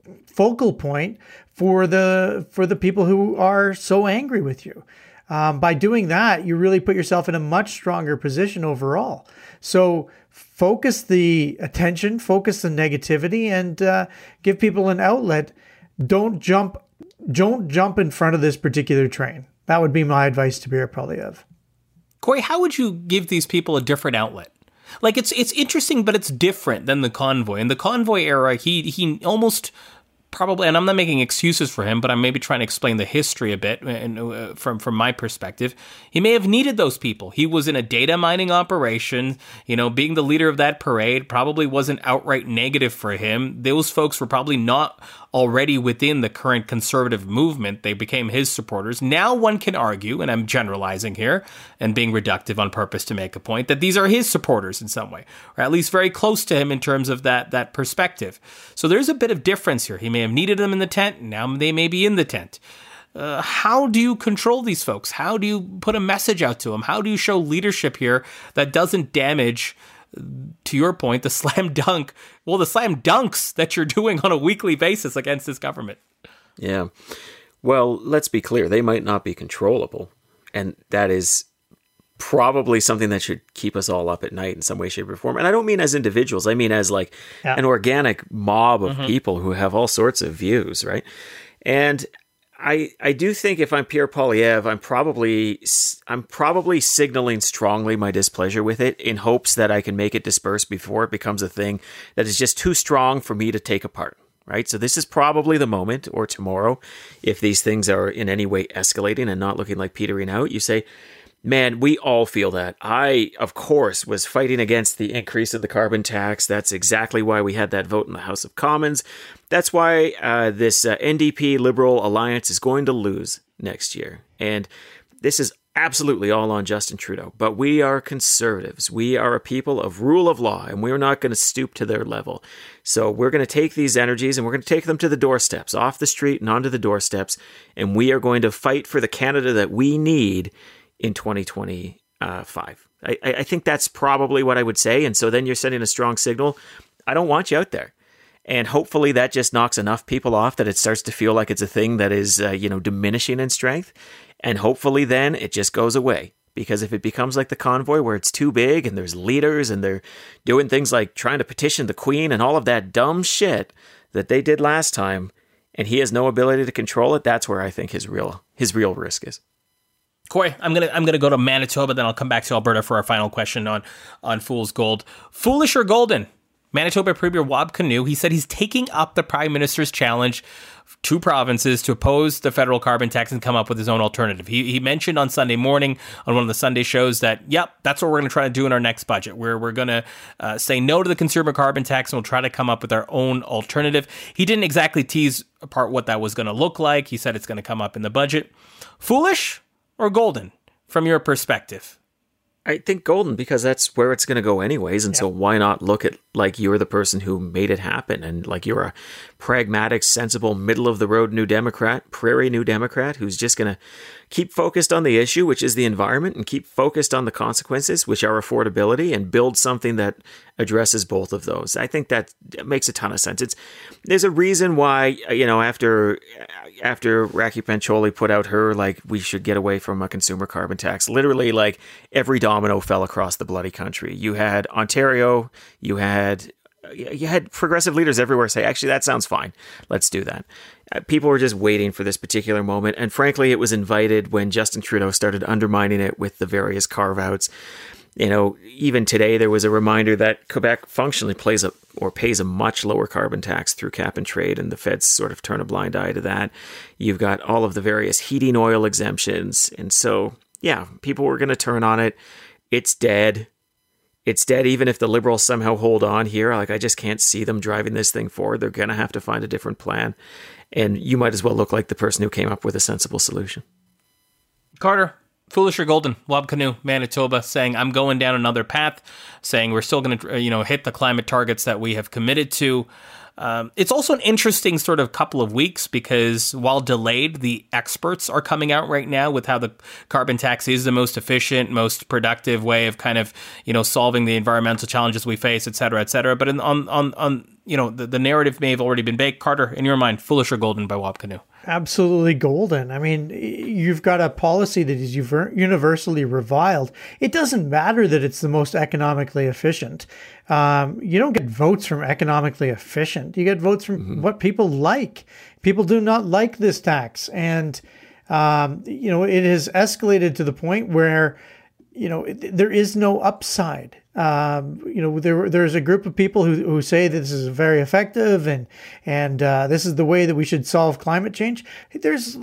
focal point for the for the people who are so angry with you. Um, by doing that, you really put yourself in a much stronger position overall. So focus the attention, focus the negativity, and uh, give people an outlet. Don't jump, don't jump in front of this particular train. That would be my advice to Pierre Poilievre. Corey, how would you give these people a different outlet? Like, it's it's interesting, but it's different than the convoy. In the convoy era, he he almost probably, and I'm not making excuses for him, but I'm maybe trying to explain the history a bit and, uh, from from my perspective. He may have needed those people. He was in a data mining operation. You know, being the leader of that parade probably wasn't outright negative for him. Those folks were probably not already within the current conservative movement. They became his supporters. Now one can argue, and I'm generalizing here and being reductive on purpose to make a point, that these are his supporters in some way, or at least very close to him in terms of that that perspective. So there's a bit of difference here. He may have needed them in the tent. Now they may be in the tent. Uh, how do you control these folks? How do you put a message out to them? How do you show leadership here that doesn't damage, to your point, the slam dunk, well, the slam dunks that you're doing on a weekly basis against this government? Yeah. Well, let's be clear. They might not be controllable. And that is probably something that should keep us all up at night in some way, shape, or form. And I don't mean as individuals. I mean as like yeah. an organic mob of mm-hmm. people who have all sorts of views, right? And I I do think if I'm Pierre Poilievre, I'm probably I'm probably signaling strongly my displeasure with it in hopes that I can make it disperse before it becomes a thing that is just too strong for me to take apart, right? So this is probably the moment, or tomorrow, if these things are in any way escalating and not looking like petering out, you say, man, we all feel that. I, of course, was fighting against the increase of the carbon tax. That's exactly why we had that vote in the House of Commons. That's why uh, this uh, N D P Liberal alliance is going to lose next year. And this is absolutely all on Justin Trudeau, but we are conservatives. We are a people of rule of law, and we're not going to stoop to their level. So we're going to take these energies and we're going to take them to the doorsteps, off the street and onto the doorsteps, and we are going to fight for the Canada that we need in twenty twenty-five. I, I think that's probably what I would say, and so then you're sending a strong signal. I don't want you out there. And hopefully that just knocks enough people off that it starts to feel like it's a thing that is, uh, you know, diminishing in strength. And hopefully then it just goes away. Because if it becomes like the convoy where it's too big and there's leaders and they're doing things like trying to petition the Queen and all of that dumb shit that they did last time, and he has no ability to control it, that's where I think his real his real risk is. Corey, I'm gonna I'm gonna go to Manitoba, then I'll come back to Alberta for our final question on on Fool's Gold. Foolish or golden? Manitoba Premier Wab Kinew, he said he's taking up the Prime Minister's challenge to provinces to oppose the federal carbon tax and come up with his own alternative. He he mentioned on Sunday morning on one of the Sunday shows that, yep, that's what we're going to try to do in our next budget, where we're going to uh, say no to the consumer carbon tax and we'll try to come up with our own alternative. He didn't exactly tease apart what that was going to look like. He said it's going to come up in the budget. Foolish or golden from your perspective? I think golden, because that's where it's going to go anyways. And yeah. So why not look at like you're the person who made it happen, and like you're a pragmatic, sensible, middle of the road New Democrat, prairie New Democrat who's just going to keep focused on the issue, which is the environment, and keep focused on the consequences, which are affordability, and build something that addresses both of those. I think that makes a ton of sense. It's there's a reason why, you know, after after Raki Pancholi put out her, like, we should get away from a consumer carbon tax, literally like every domino fell across the bloody country. You had Ontario, you had you had progressive leaders everywhere say, actually, that sounds fine. Let's do that. People were just waiting for this particular moment. And frankly, it was invited when Justin Trudeau started undermining it with the various carve-outs. You know, even today, there was a reminder that Quebec functionally plays a or pays a much lower carbon tax through cap and trade, and the feds sort of turn a blind eye to that. You've got all of the various heating oil exemptions. And so, yeah, people were going to turn on it. It's dead. It's dead even if the Liberals somehow hold on here. Like, I just can't see them driving this thing forward. They're going to have to find a different plan. And you might as well look like the person who came up with a sensible solution. Carter, foolish or golden? Wab Kinew, Manitoba, saying, I'm going down another path, saying we're still going to, you know, hit the climate targets that we have committed to. Um, it's also an interesting sort of couple of weeks because while delayed, the experts are coming out right now with how the carbon tax is the most efficient, most productive way of kind of, you know, solving the environmental challenges we face, et cetera, et cetera. But in, on, on, on, you know, the, the narrative may have already been baked. Carter, in your mind, foolish or golden by Wab Kinew? Absolutely golden. I mean, you've got a policy that is universally reviled. It doesn't matter that it's the most economically efficient. Um, you don't get votes from economically efficient. You get votes from mm-hmm. what people like. People do not like this tax. And, um, you know, it has escalated to the point where, you know, there is no upside. Um, you know, there there's a group of people who, who say that this is very effective and and uh, this is the way that we should solve climate change. There's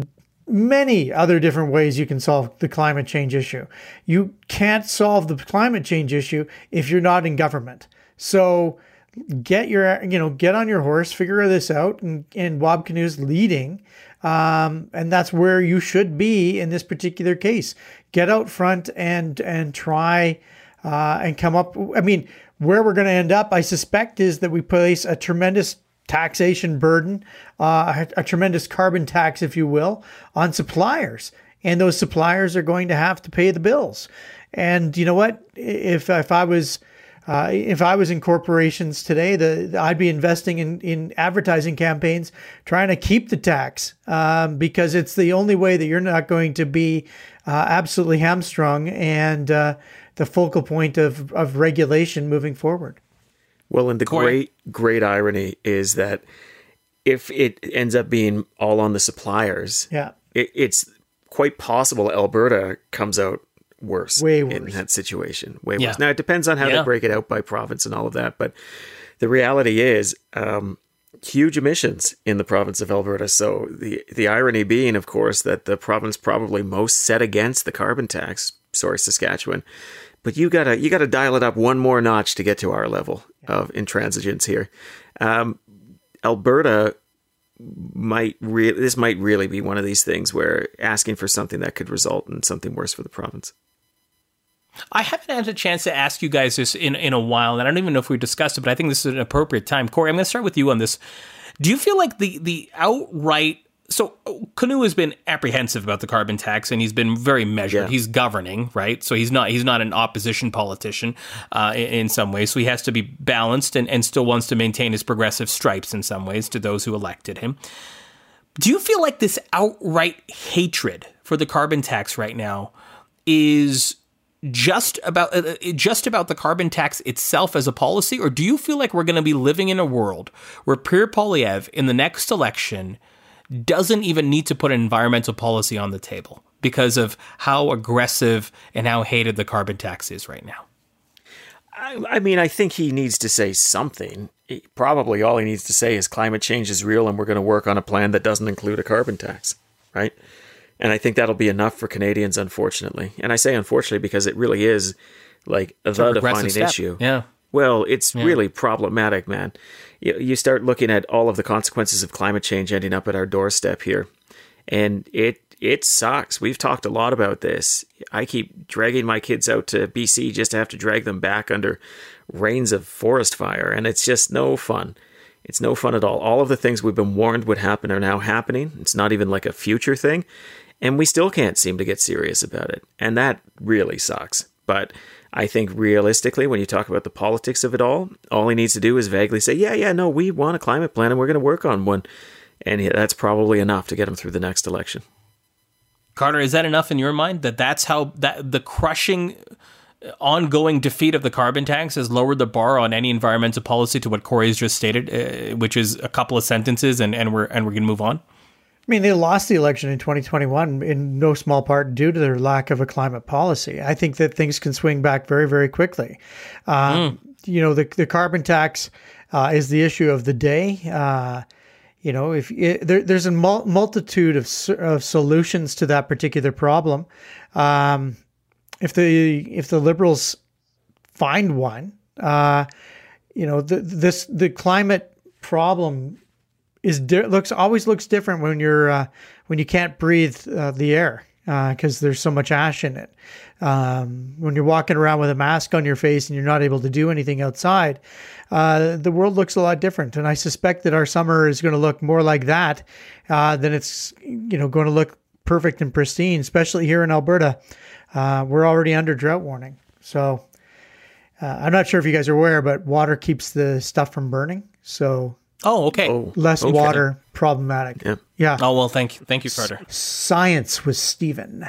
many other different ways you can solve the climate change issue. You can't solve the climate change issue if you're not in government. So get your you know get on your horse, figure this out, and and Wab Kinew's leading. Um, and that's where you should be in this particular case. Get out front and and try uh, and come up. I mean, where we're going to end up, I suspect, is that we place a tremendous taxation burden, uh, a, a tremendous carbon tax, if you will, on suppliers. And those suppliers are going to have to pay the bills. And you know what? If if I was Uh, if I was in corporations today, the, the I'd be investing in, in advertising campaigns, trying to keep the tax, um, because it's the only way that you're not going to be uh, absolutely hamstrung and uh, the focal point of, of regulation moving forward. Well, and the Corey. great, great irony is that if it ends up being all on the suppliers, yeah, it, it's quite possible Alberta comes out worse, way worse in that situation. Way yeah. worse. Now, it depends on how yeah. they break it out by province and all of that. But the reality is um, huge emissions in the province of Alberta. So the, the irony being, of course, that the province probably most set against the carbon tax, sorry, Saskatchewan. But you gotta you gotta dial it up one more notch to get to our level yeah. of intransigence here. Um, Alberta might re- this might really be one of these things where asking for something that could result in something worse for the province. I haven't had a chance to ask you guys this in, in a while, and I don't even know if we discussed it, but I think this is an appropriate time. Corey, I'm going to start with you on this. Do you feel like the the outright... So Canoe has been apprehensive about the carbon tax, and he's been very measured. Yeah. He's governing, right? So he's not he's not an opposition politician uh, in, in some ways. So he has to be balanced and, and still wants to maintain his progressive stripes in some ways to those who elected him. Do you feel like this outright hatred for the carbon tax right now is just about uh, just about the carbon tax itself as a policy, or do you feel like we're going to be living in a world where Pierre Poilievre in the next election doesn't even need to put an environmental policy on the table because of how aggressive and how hated the carbon tax is right now? I, I mean, I think he needs to say something. He, probably all he needs to say is climate change is real and we're going to work on a plan that doesn't include a carbon tax, right? And I think that'll be enough for Canadians, unfortunately. And I say unfortunately because it really is like the defining step. issue. Yeah. Well, it's yeah. really problematic, man. You, you start looking at all of the consequences of climate change ending up at our doorstep here. And it it sucks. We've talked a lot about this. I keep dragging my kids out to B C just to have to drag them back under rains of forest fire. And it's just no fun. It's no fun at all. All of the things we've been warned would happen are now happening. It's not even like a future thing. And we still can't seem to get serious about it. And that really sucks. But I think realistically, when you talk about the politics of it all, all he needs to do is vaguely say, yeah, yeah, no, we want a climate plan and we're going to work on one. And that's probably enough to get him through the next election. Carter, is that enough in your mind that that's how that the crushing ongoing defeat of the carbon tax has lowered the bar on any environmental policy to what Corey has just stated, uh, which is a couple of sentences and, and we're and we're going to move on? I mean, they lost the election in twenty twenty-one in no small part due to their lack of a climate policy. I think that things can swing back very, very quickly. Um, mm. You know, the the carbon tax uh, is the issue of the day. Uh, you know, if it, there, there's a mul- multitude of of solutions to that particular problem. Um, if the if the Liberals find one, uh, you know, the, this the climate problem is di- looks always looks different when you're uh, when you can't breathe uh, the air because uh, there's so much ash in it. Um, when you're walking around with a mask on your face and you're not able to do anything outside, uh, the world looks a lot different. And I suspect that our summer is going to look more like that uh, than it's you know going to look perfect and pristine, especially here in Alberta. Uh, we're already under drought warning, so uh, I'm not sure if you guys are aware, but water keeps the stuff from burning. So. Oh, okay. Oh, Less okay. water, problematic. Yeah. yeah. Oh, well, thank you. Thank you, Carter. S- science with Stephen.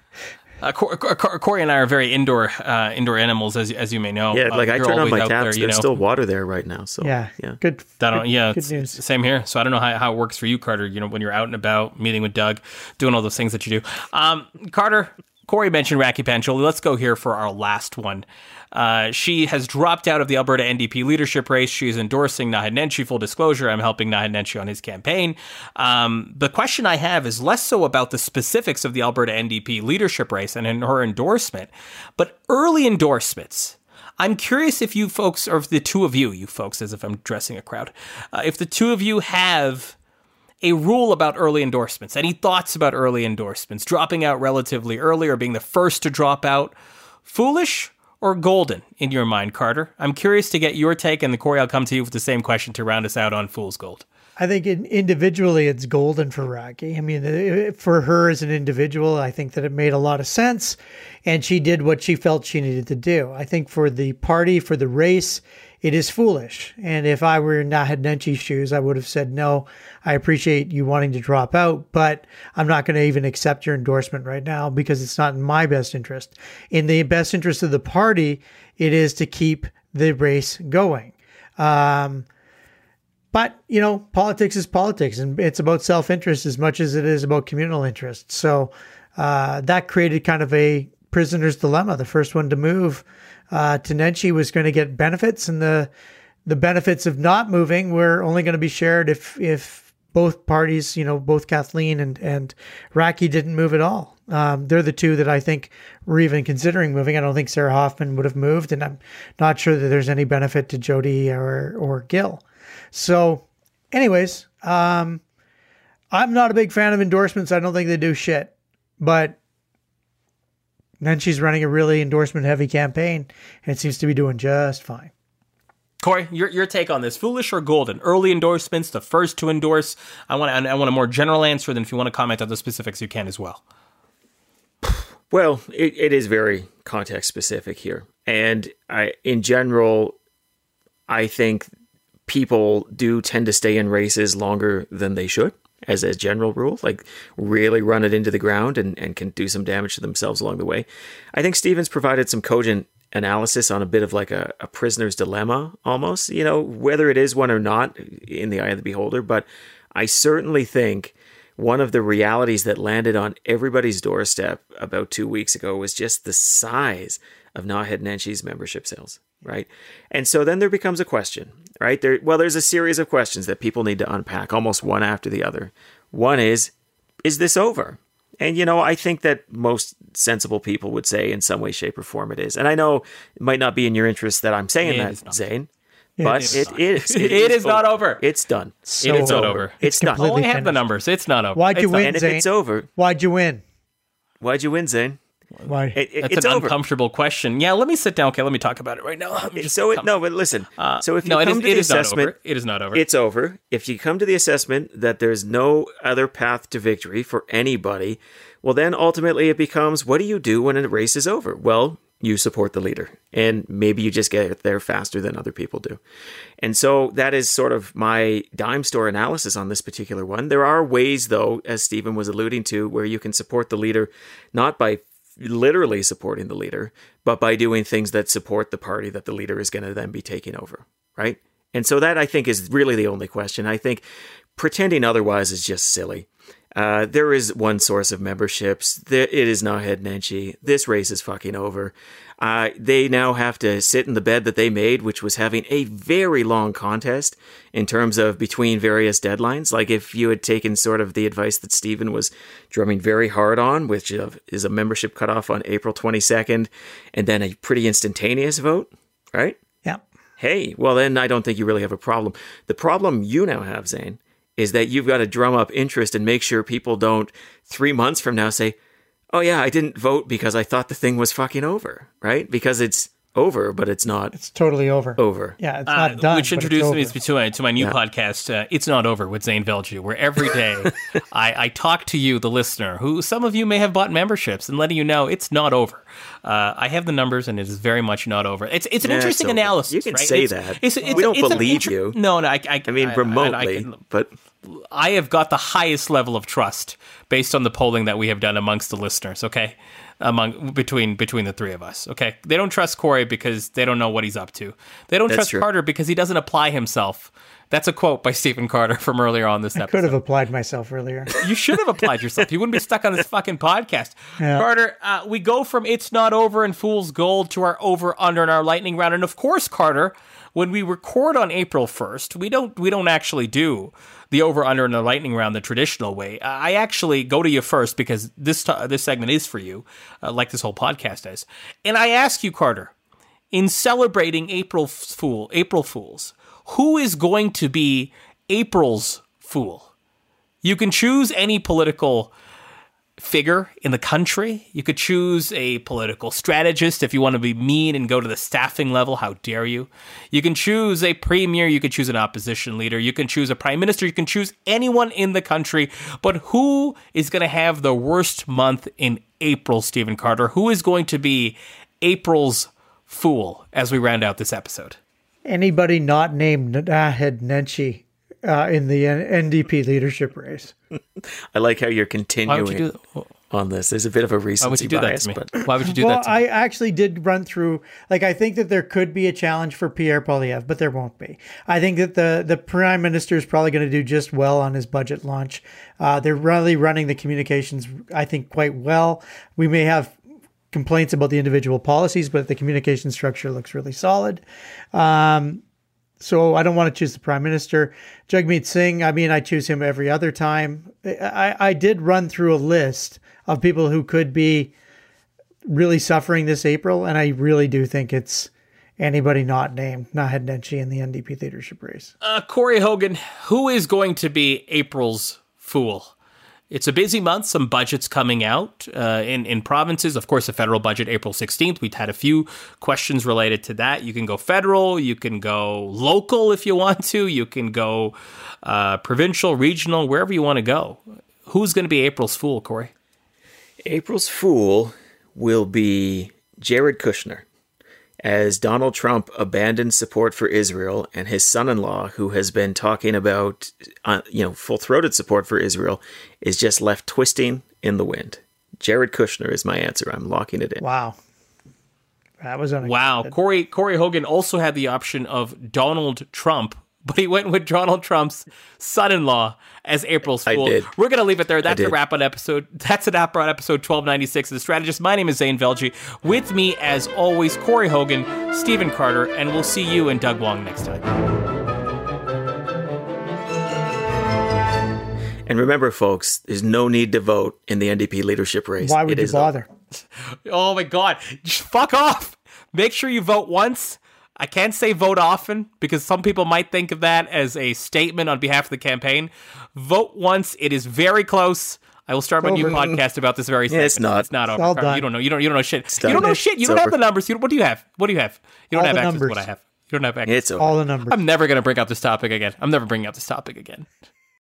Uh, Cor- Cor- Corey and I are very indoor uh, indoor animals, as as you may know. Yeah, like uh, I turn on my taps, there, there's know. still water there right now. So yeah, yeah. good. That good, yeah, good news. Same here. So I don't know how, how it works for you, Carter. You know, when you're out and about, meeting with Doug, doing all those things that you do. Um, Carter, Corey mentioned Raki Pancholi. Let's go here for our last one. Uh, she has dropped out of the Alberta N D P leadership race. She is endorsing Naheed Nenshi. Full disclosure, I'm helping Naheed Nenshi on his campaign. Um, the question I have is less so about the specifics of the Alberta N D P leadership race and in her endorsement, but early endorsements. I'm curious if you folks, or if the two of you, you folks, as if I'm addressing a crowd, uh, if the two of you have a rule about early endorsements. Any thoughts about early endorsements? Dropping out relatively early or being the first to drop out? Foolish or golden in your mind, Carter? I'm curious to get your take, and the Corey, I'll come to you with the same question to round us out on Fool's Gold. I think in, individually it's golden for Raki. I mean, for her as an individual, I think that it made a lot of sense, and she did what she felt she needed to do. I think for the party, for the race, it is foolish. And if I were in Naheed Nenshi's shoes, I would have said, no, I appreciate you wanting to drop out, but I'm not going to even accept your endorsement right now because it's not in my best interest. In the best interest of the party, it is to keep the race going. Um, but, you know, politics is politics, and it's about self-interest as much as it is about communal interest. So uh, that created kind of a prisoner's dilemma. The first one to move Uh, to Nenshi was going to get benefits, and the the benefits of not moving were only going to be shared if if both parties, you know, both Kathleen and and Raki didn't move at all. Um, they're the two that I think were even considering moving. I don't think Sarah Hoffman would have moved, and I'm not sure that there's any benefit to Jody or or Gil. So, anyways, um, I'm not a big fan of endorsements. I don't think they do shit. But then she's running a really endorsement-heavy campaign, and it seems to be doing just fine. Corey, your your take on this: foolish or golden? Early endorsements, the first to endorse. I want I want a more general answer. Then, if you want to comment on the specifics, you can as well. Well, it, it is very context specific here, and I, in general, I think people do tend to stay in races longer than they should, as a general rule. Like, really run it into the ground and, and can do some damage to themselves along the way. I think Stevens provided some cogent analysis on a bit of like a, a prisoner's dilemma, almost, you know, whether it is one or not in the eye of the beholder. But I certainly think one of the realities that landed on everybody's doorstep about two weeks ago was just the size of Naheed Nenshi's membership sales, right? And so then there becomes a question, right? There, well, there's a series of questions that people need to unpack, almost one after the other. One is, is this over? And, you know, I think that most sensible people would say in some way, shape, or form it is. And I know it might not be in your interest that I'm saying it that, Zane, but it, it is. It, it is, is not over. It's done. So it is not over. It's, it's done. Oh, I have the numbers. It's not over. Why'd you it's win, And if Zane? it's over, Why'd you win? Why'd you win, Zane? Why? It, it, That's it's an over. uncomfortable question. Yeah, let me sit down. Okay, let me talk about it right now. Let me just So it, come- no, but listen. Uh, so if you no, it come is, to it the is not assessment, over. It is not over. it's over. If you come to the assessment that there's no other path to victory for anybody, well, then ultimately it becomes, what do you do when a race is over? Well, you support the leader, and maybe you just get there faster than other people do. And so that is sort of my dime store analysis on this particular one. There are ways, though, as Stephen was alluding to, where you can support the leader, not by literally supporting the leader, but by doing things that support the party that the leader is going to then be taking over, right? And so that, I think, is really the only question. I think pretending otherwise is just silly. Uh, there is one source of memberships. There, it is Naheed Nenshi. This race is fucking over. Uh, they now have to sit in the bed that they made, which was having a very long contest in terms of between various deadlines. Like, if you had taken sort of the advice that Stephen was drumming very hard on, which is a membership cutoff on April twenty-second, and then a pretty instantaneous vote, right? Yeah. Hey, well, then I don't think you really have a problem. The problem you now have, Zane, is that you've got to drum up interest and make sure people don't three months from now say, oh yeah, I didn't vote because I thought the thing was fucking over, right? Because it's over, but it's not It's totally over. over. Yeah, it's Uh, not done. which but it's introduced me over. to my, to my new Yeah. podcast, uh, It's Not Over with Zane Velju, where every day I, I talk to you, the listener, who some of you may have bought memberships, and letting you know it's not over. Uh, I have the numbers, and it is very much not over. It's it's an Yeah, interesting it's over. analysis. You can right? say It's- that. it's- it's- We don't it's an believe inter- you. No, no, I, I, I mean, I- remotely, I- I can- but I have got the highest level of trust based on the polling that we have done amongst the listeners, okay? Among between between the three of us, okay? They don't trust Corey because they don't know what he's up to. They don't That's trust true. Carter because he doesn't apply himself. That's a quote by Stephen Carter from earlier on this I episode. could have applied myself earlier. You should have applied yourself. You wouldn't be stuck on this fucking podcast. Yeah. Carter, uh, we go from It's Not Over and Fool's Gold to our over under and our lightning round. And of course, Carter, when we record on April first, we don't we don't actually do the over under and the lightning round the traditional way. I actually go to you first because this t- this segment is for you, uh, like this whole podcast is. And I ask you, Carter, in celebrating April Fool, April Fools, who is going to be April's fool? You can choose any political figure in the country. You could choose a political strategist if you want to be mean and go to the staffing level. How dare you? You can choose a premier. You can choose an opposition leader. You can choose a prime minister. You can choose anyone in the country. But who is going to have the worst month in April, Stephen Carter? Who is going to be April's fool as we round out this episode? Anybody not named Naheed Nenshi uh, in the N- NDP leadership race. I like how you're Why continuing would you do on this. There's a bit of a Why would recency you do that bias, to me? but Why would you do well, that to me? I actually did run through, like, I think that there could be a challenge for Pierre Poilievre, but there won't be. I think that the, the prime minister is probably going to do just well on his budget launch. Uh, they're really running the communications, I think, quite well. We may have complaints about the individual policies, but the communication structure looks really solid. Um, so I don't want to choose the prime minister. Jagmeet Singh, I mean, I choose him every other time. I, I did run through a list of people who could be really suffering this April, and I really do think it's anybody not named Naheed Nenshi in the N D P leadership race. Uh, Corey Hogan, who is going to be April's Fool. It's a busy month, some budgets coming out uh, in, in provinces. Of course, the federal budget, April sixteenth. We've had a few questions related to that. You can go federal, you can go local if you want to, you can go uh, provincial, regional, wherever you want to go. Who's going to be April's fool, Corey? April's fool will be Jared Kushner, as Donald Trump abandoned support for Israel, and his son-in-law, who has been talking about, uh, you know, full-throated support for Israel, is just left twisting in the wind. Jared Kushner is my answer. I'm locking it in. Wow. That was unexpected. Wow. Corey, Corey Hogan also had the option of Donald Trump, but he went with Donald Trump's son-in-law as April's fool. I did. We're going to leave it there. That's a wrap on episode. That's a wrap on episode twelve ninety-six of The Strategist. My name is Zane Velji. With me, as always, Corey Hogan, Stephen Carter, and we'll see you and Doug Wong next time. And remember, folks, there's no need to vote in the N D P leadership race. Why would it you is bother? Oh my God. Just fuck off. Make sure you vote once. I can't say vote often because some people might think of that as a statement on behalf of the campaign. Vote once. It is very close. I will start my new podcast about this very yeah, it's not. It's not over. all done. You don't know. You don't. You don't know shit. It's You don't know done. shit. You It's don't have over. the numbers. You don't, what do you have? What do you have? You don't All have the access numbers. to what I have. You don't have access. It's over. All the numbers. I'm never going to bring up this topic again. I'm never bringing up this topic again.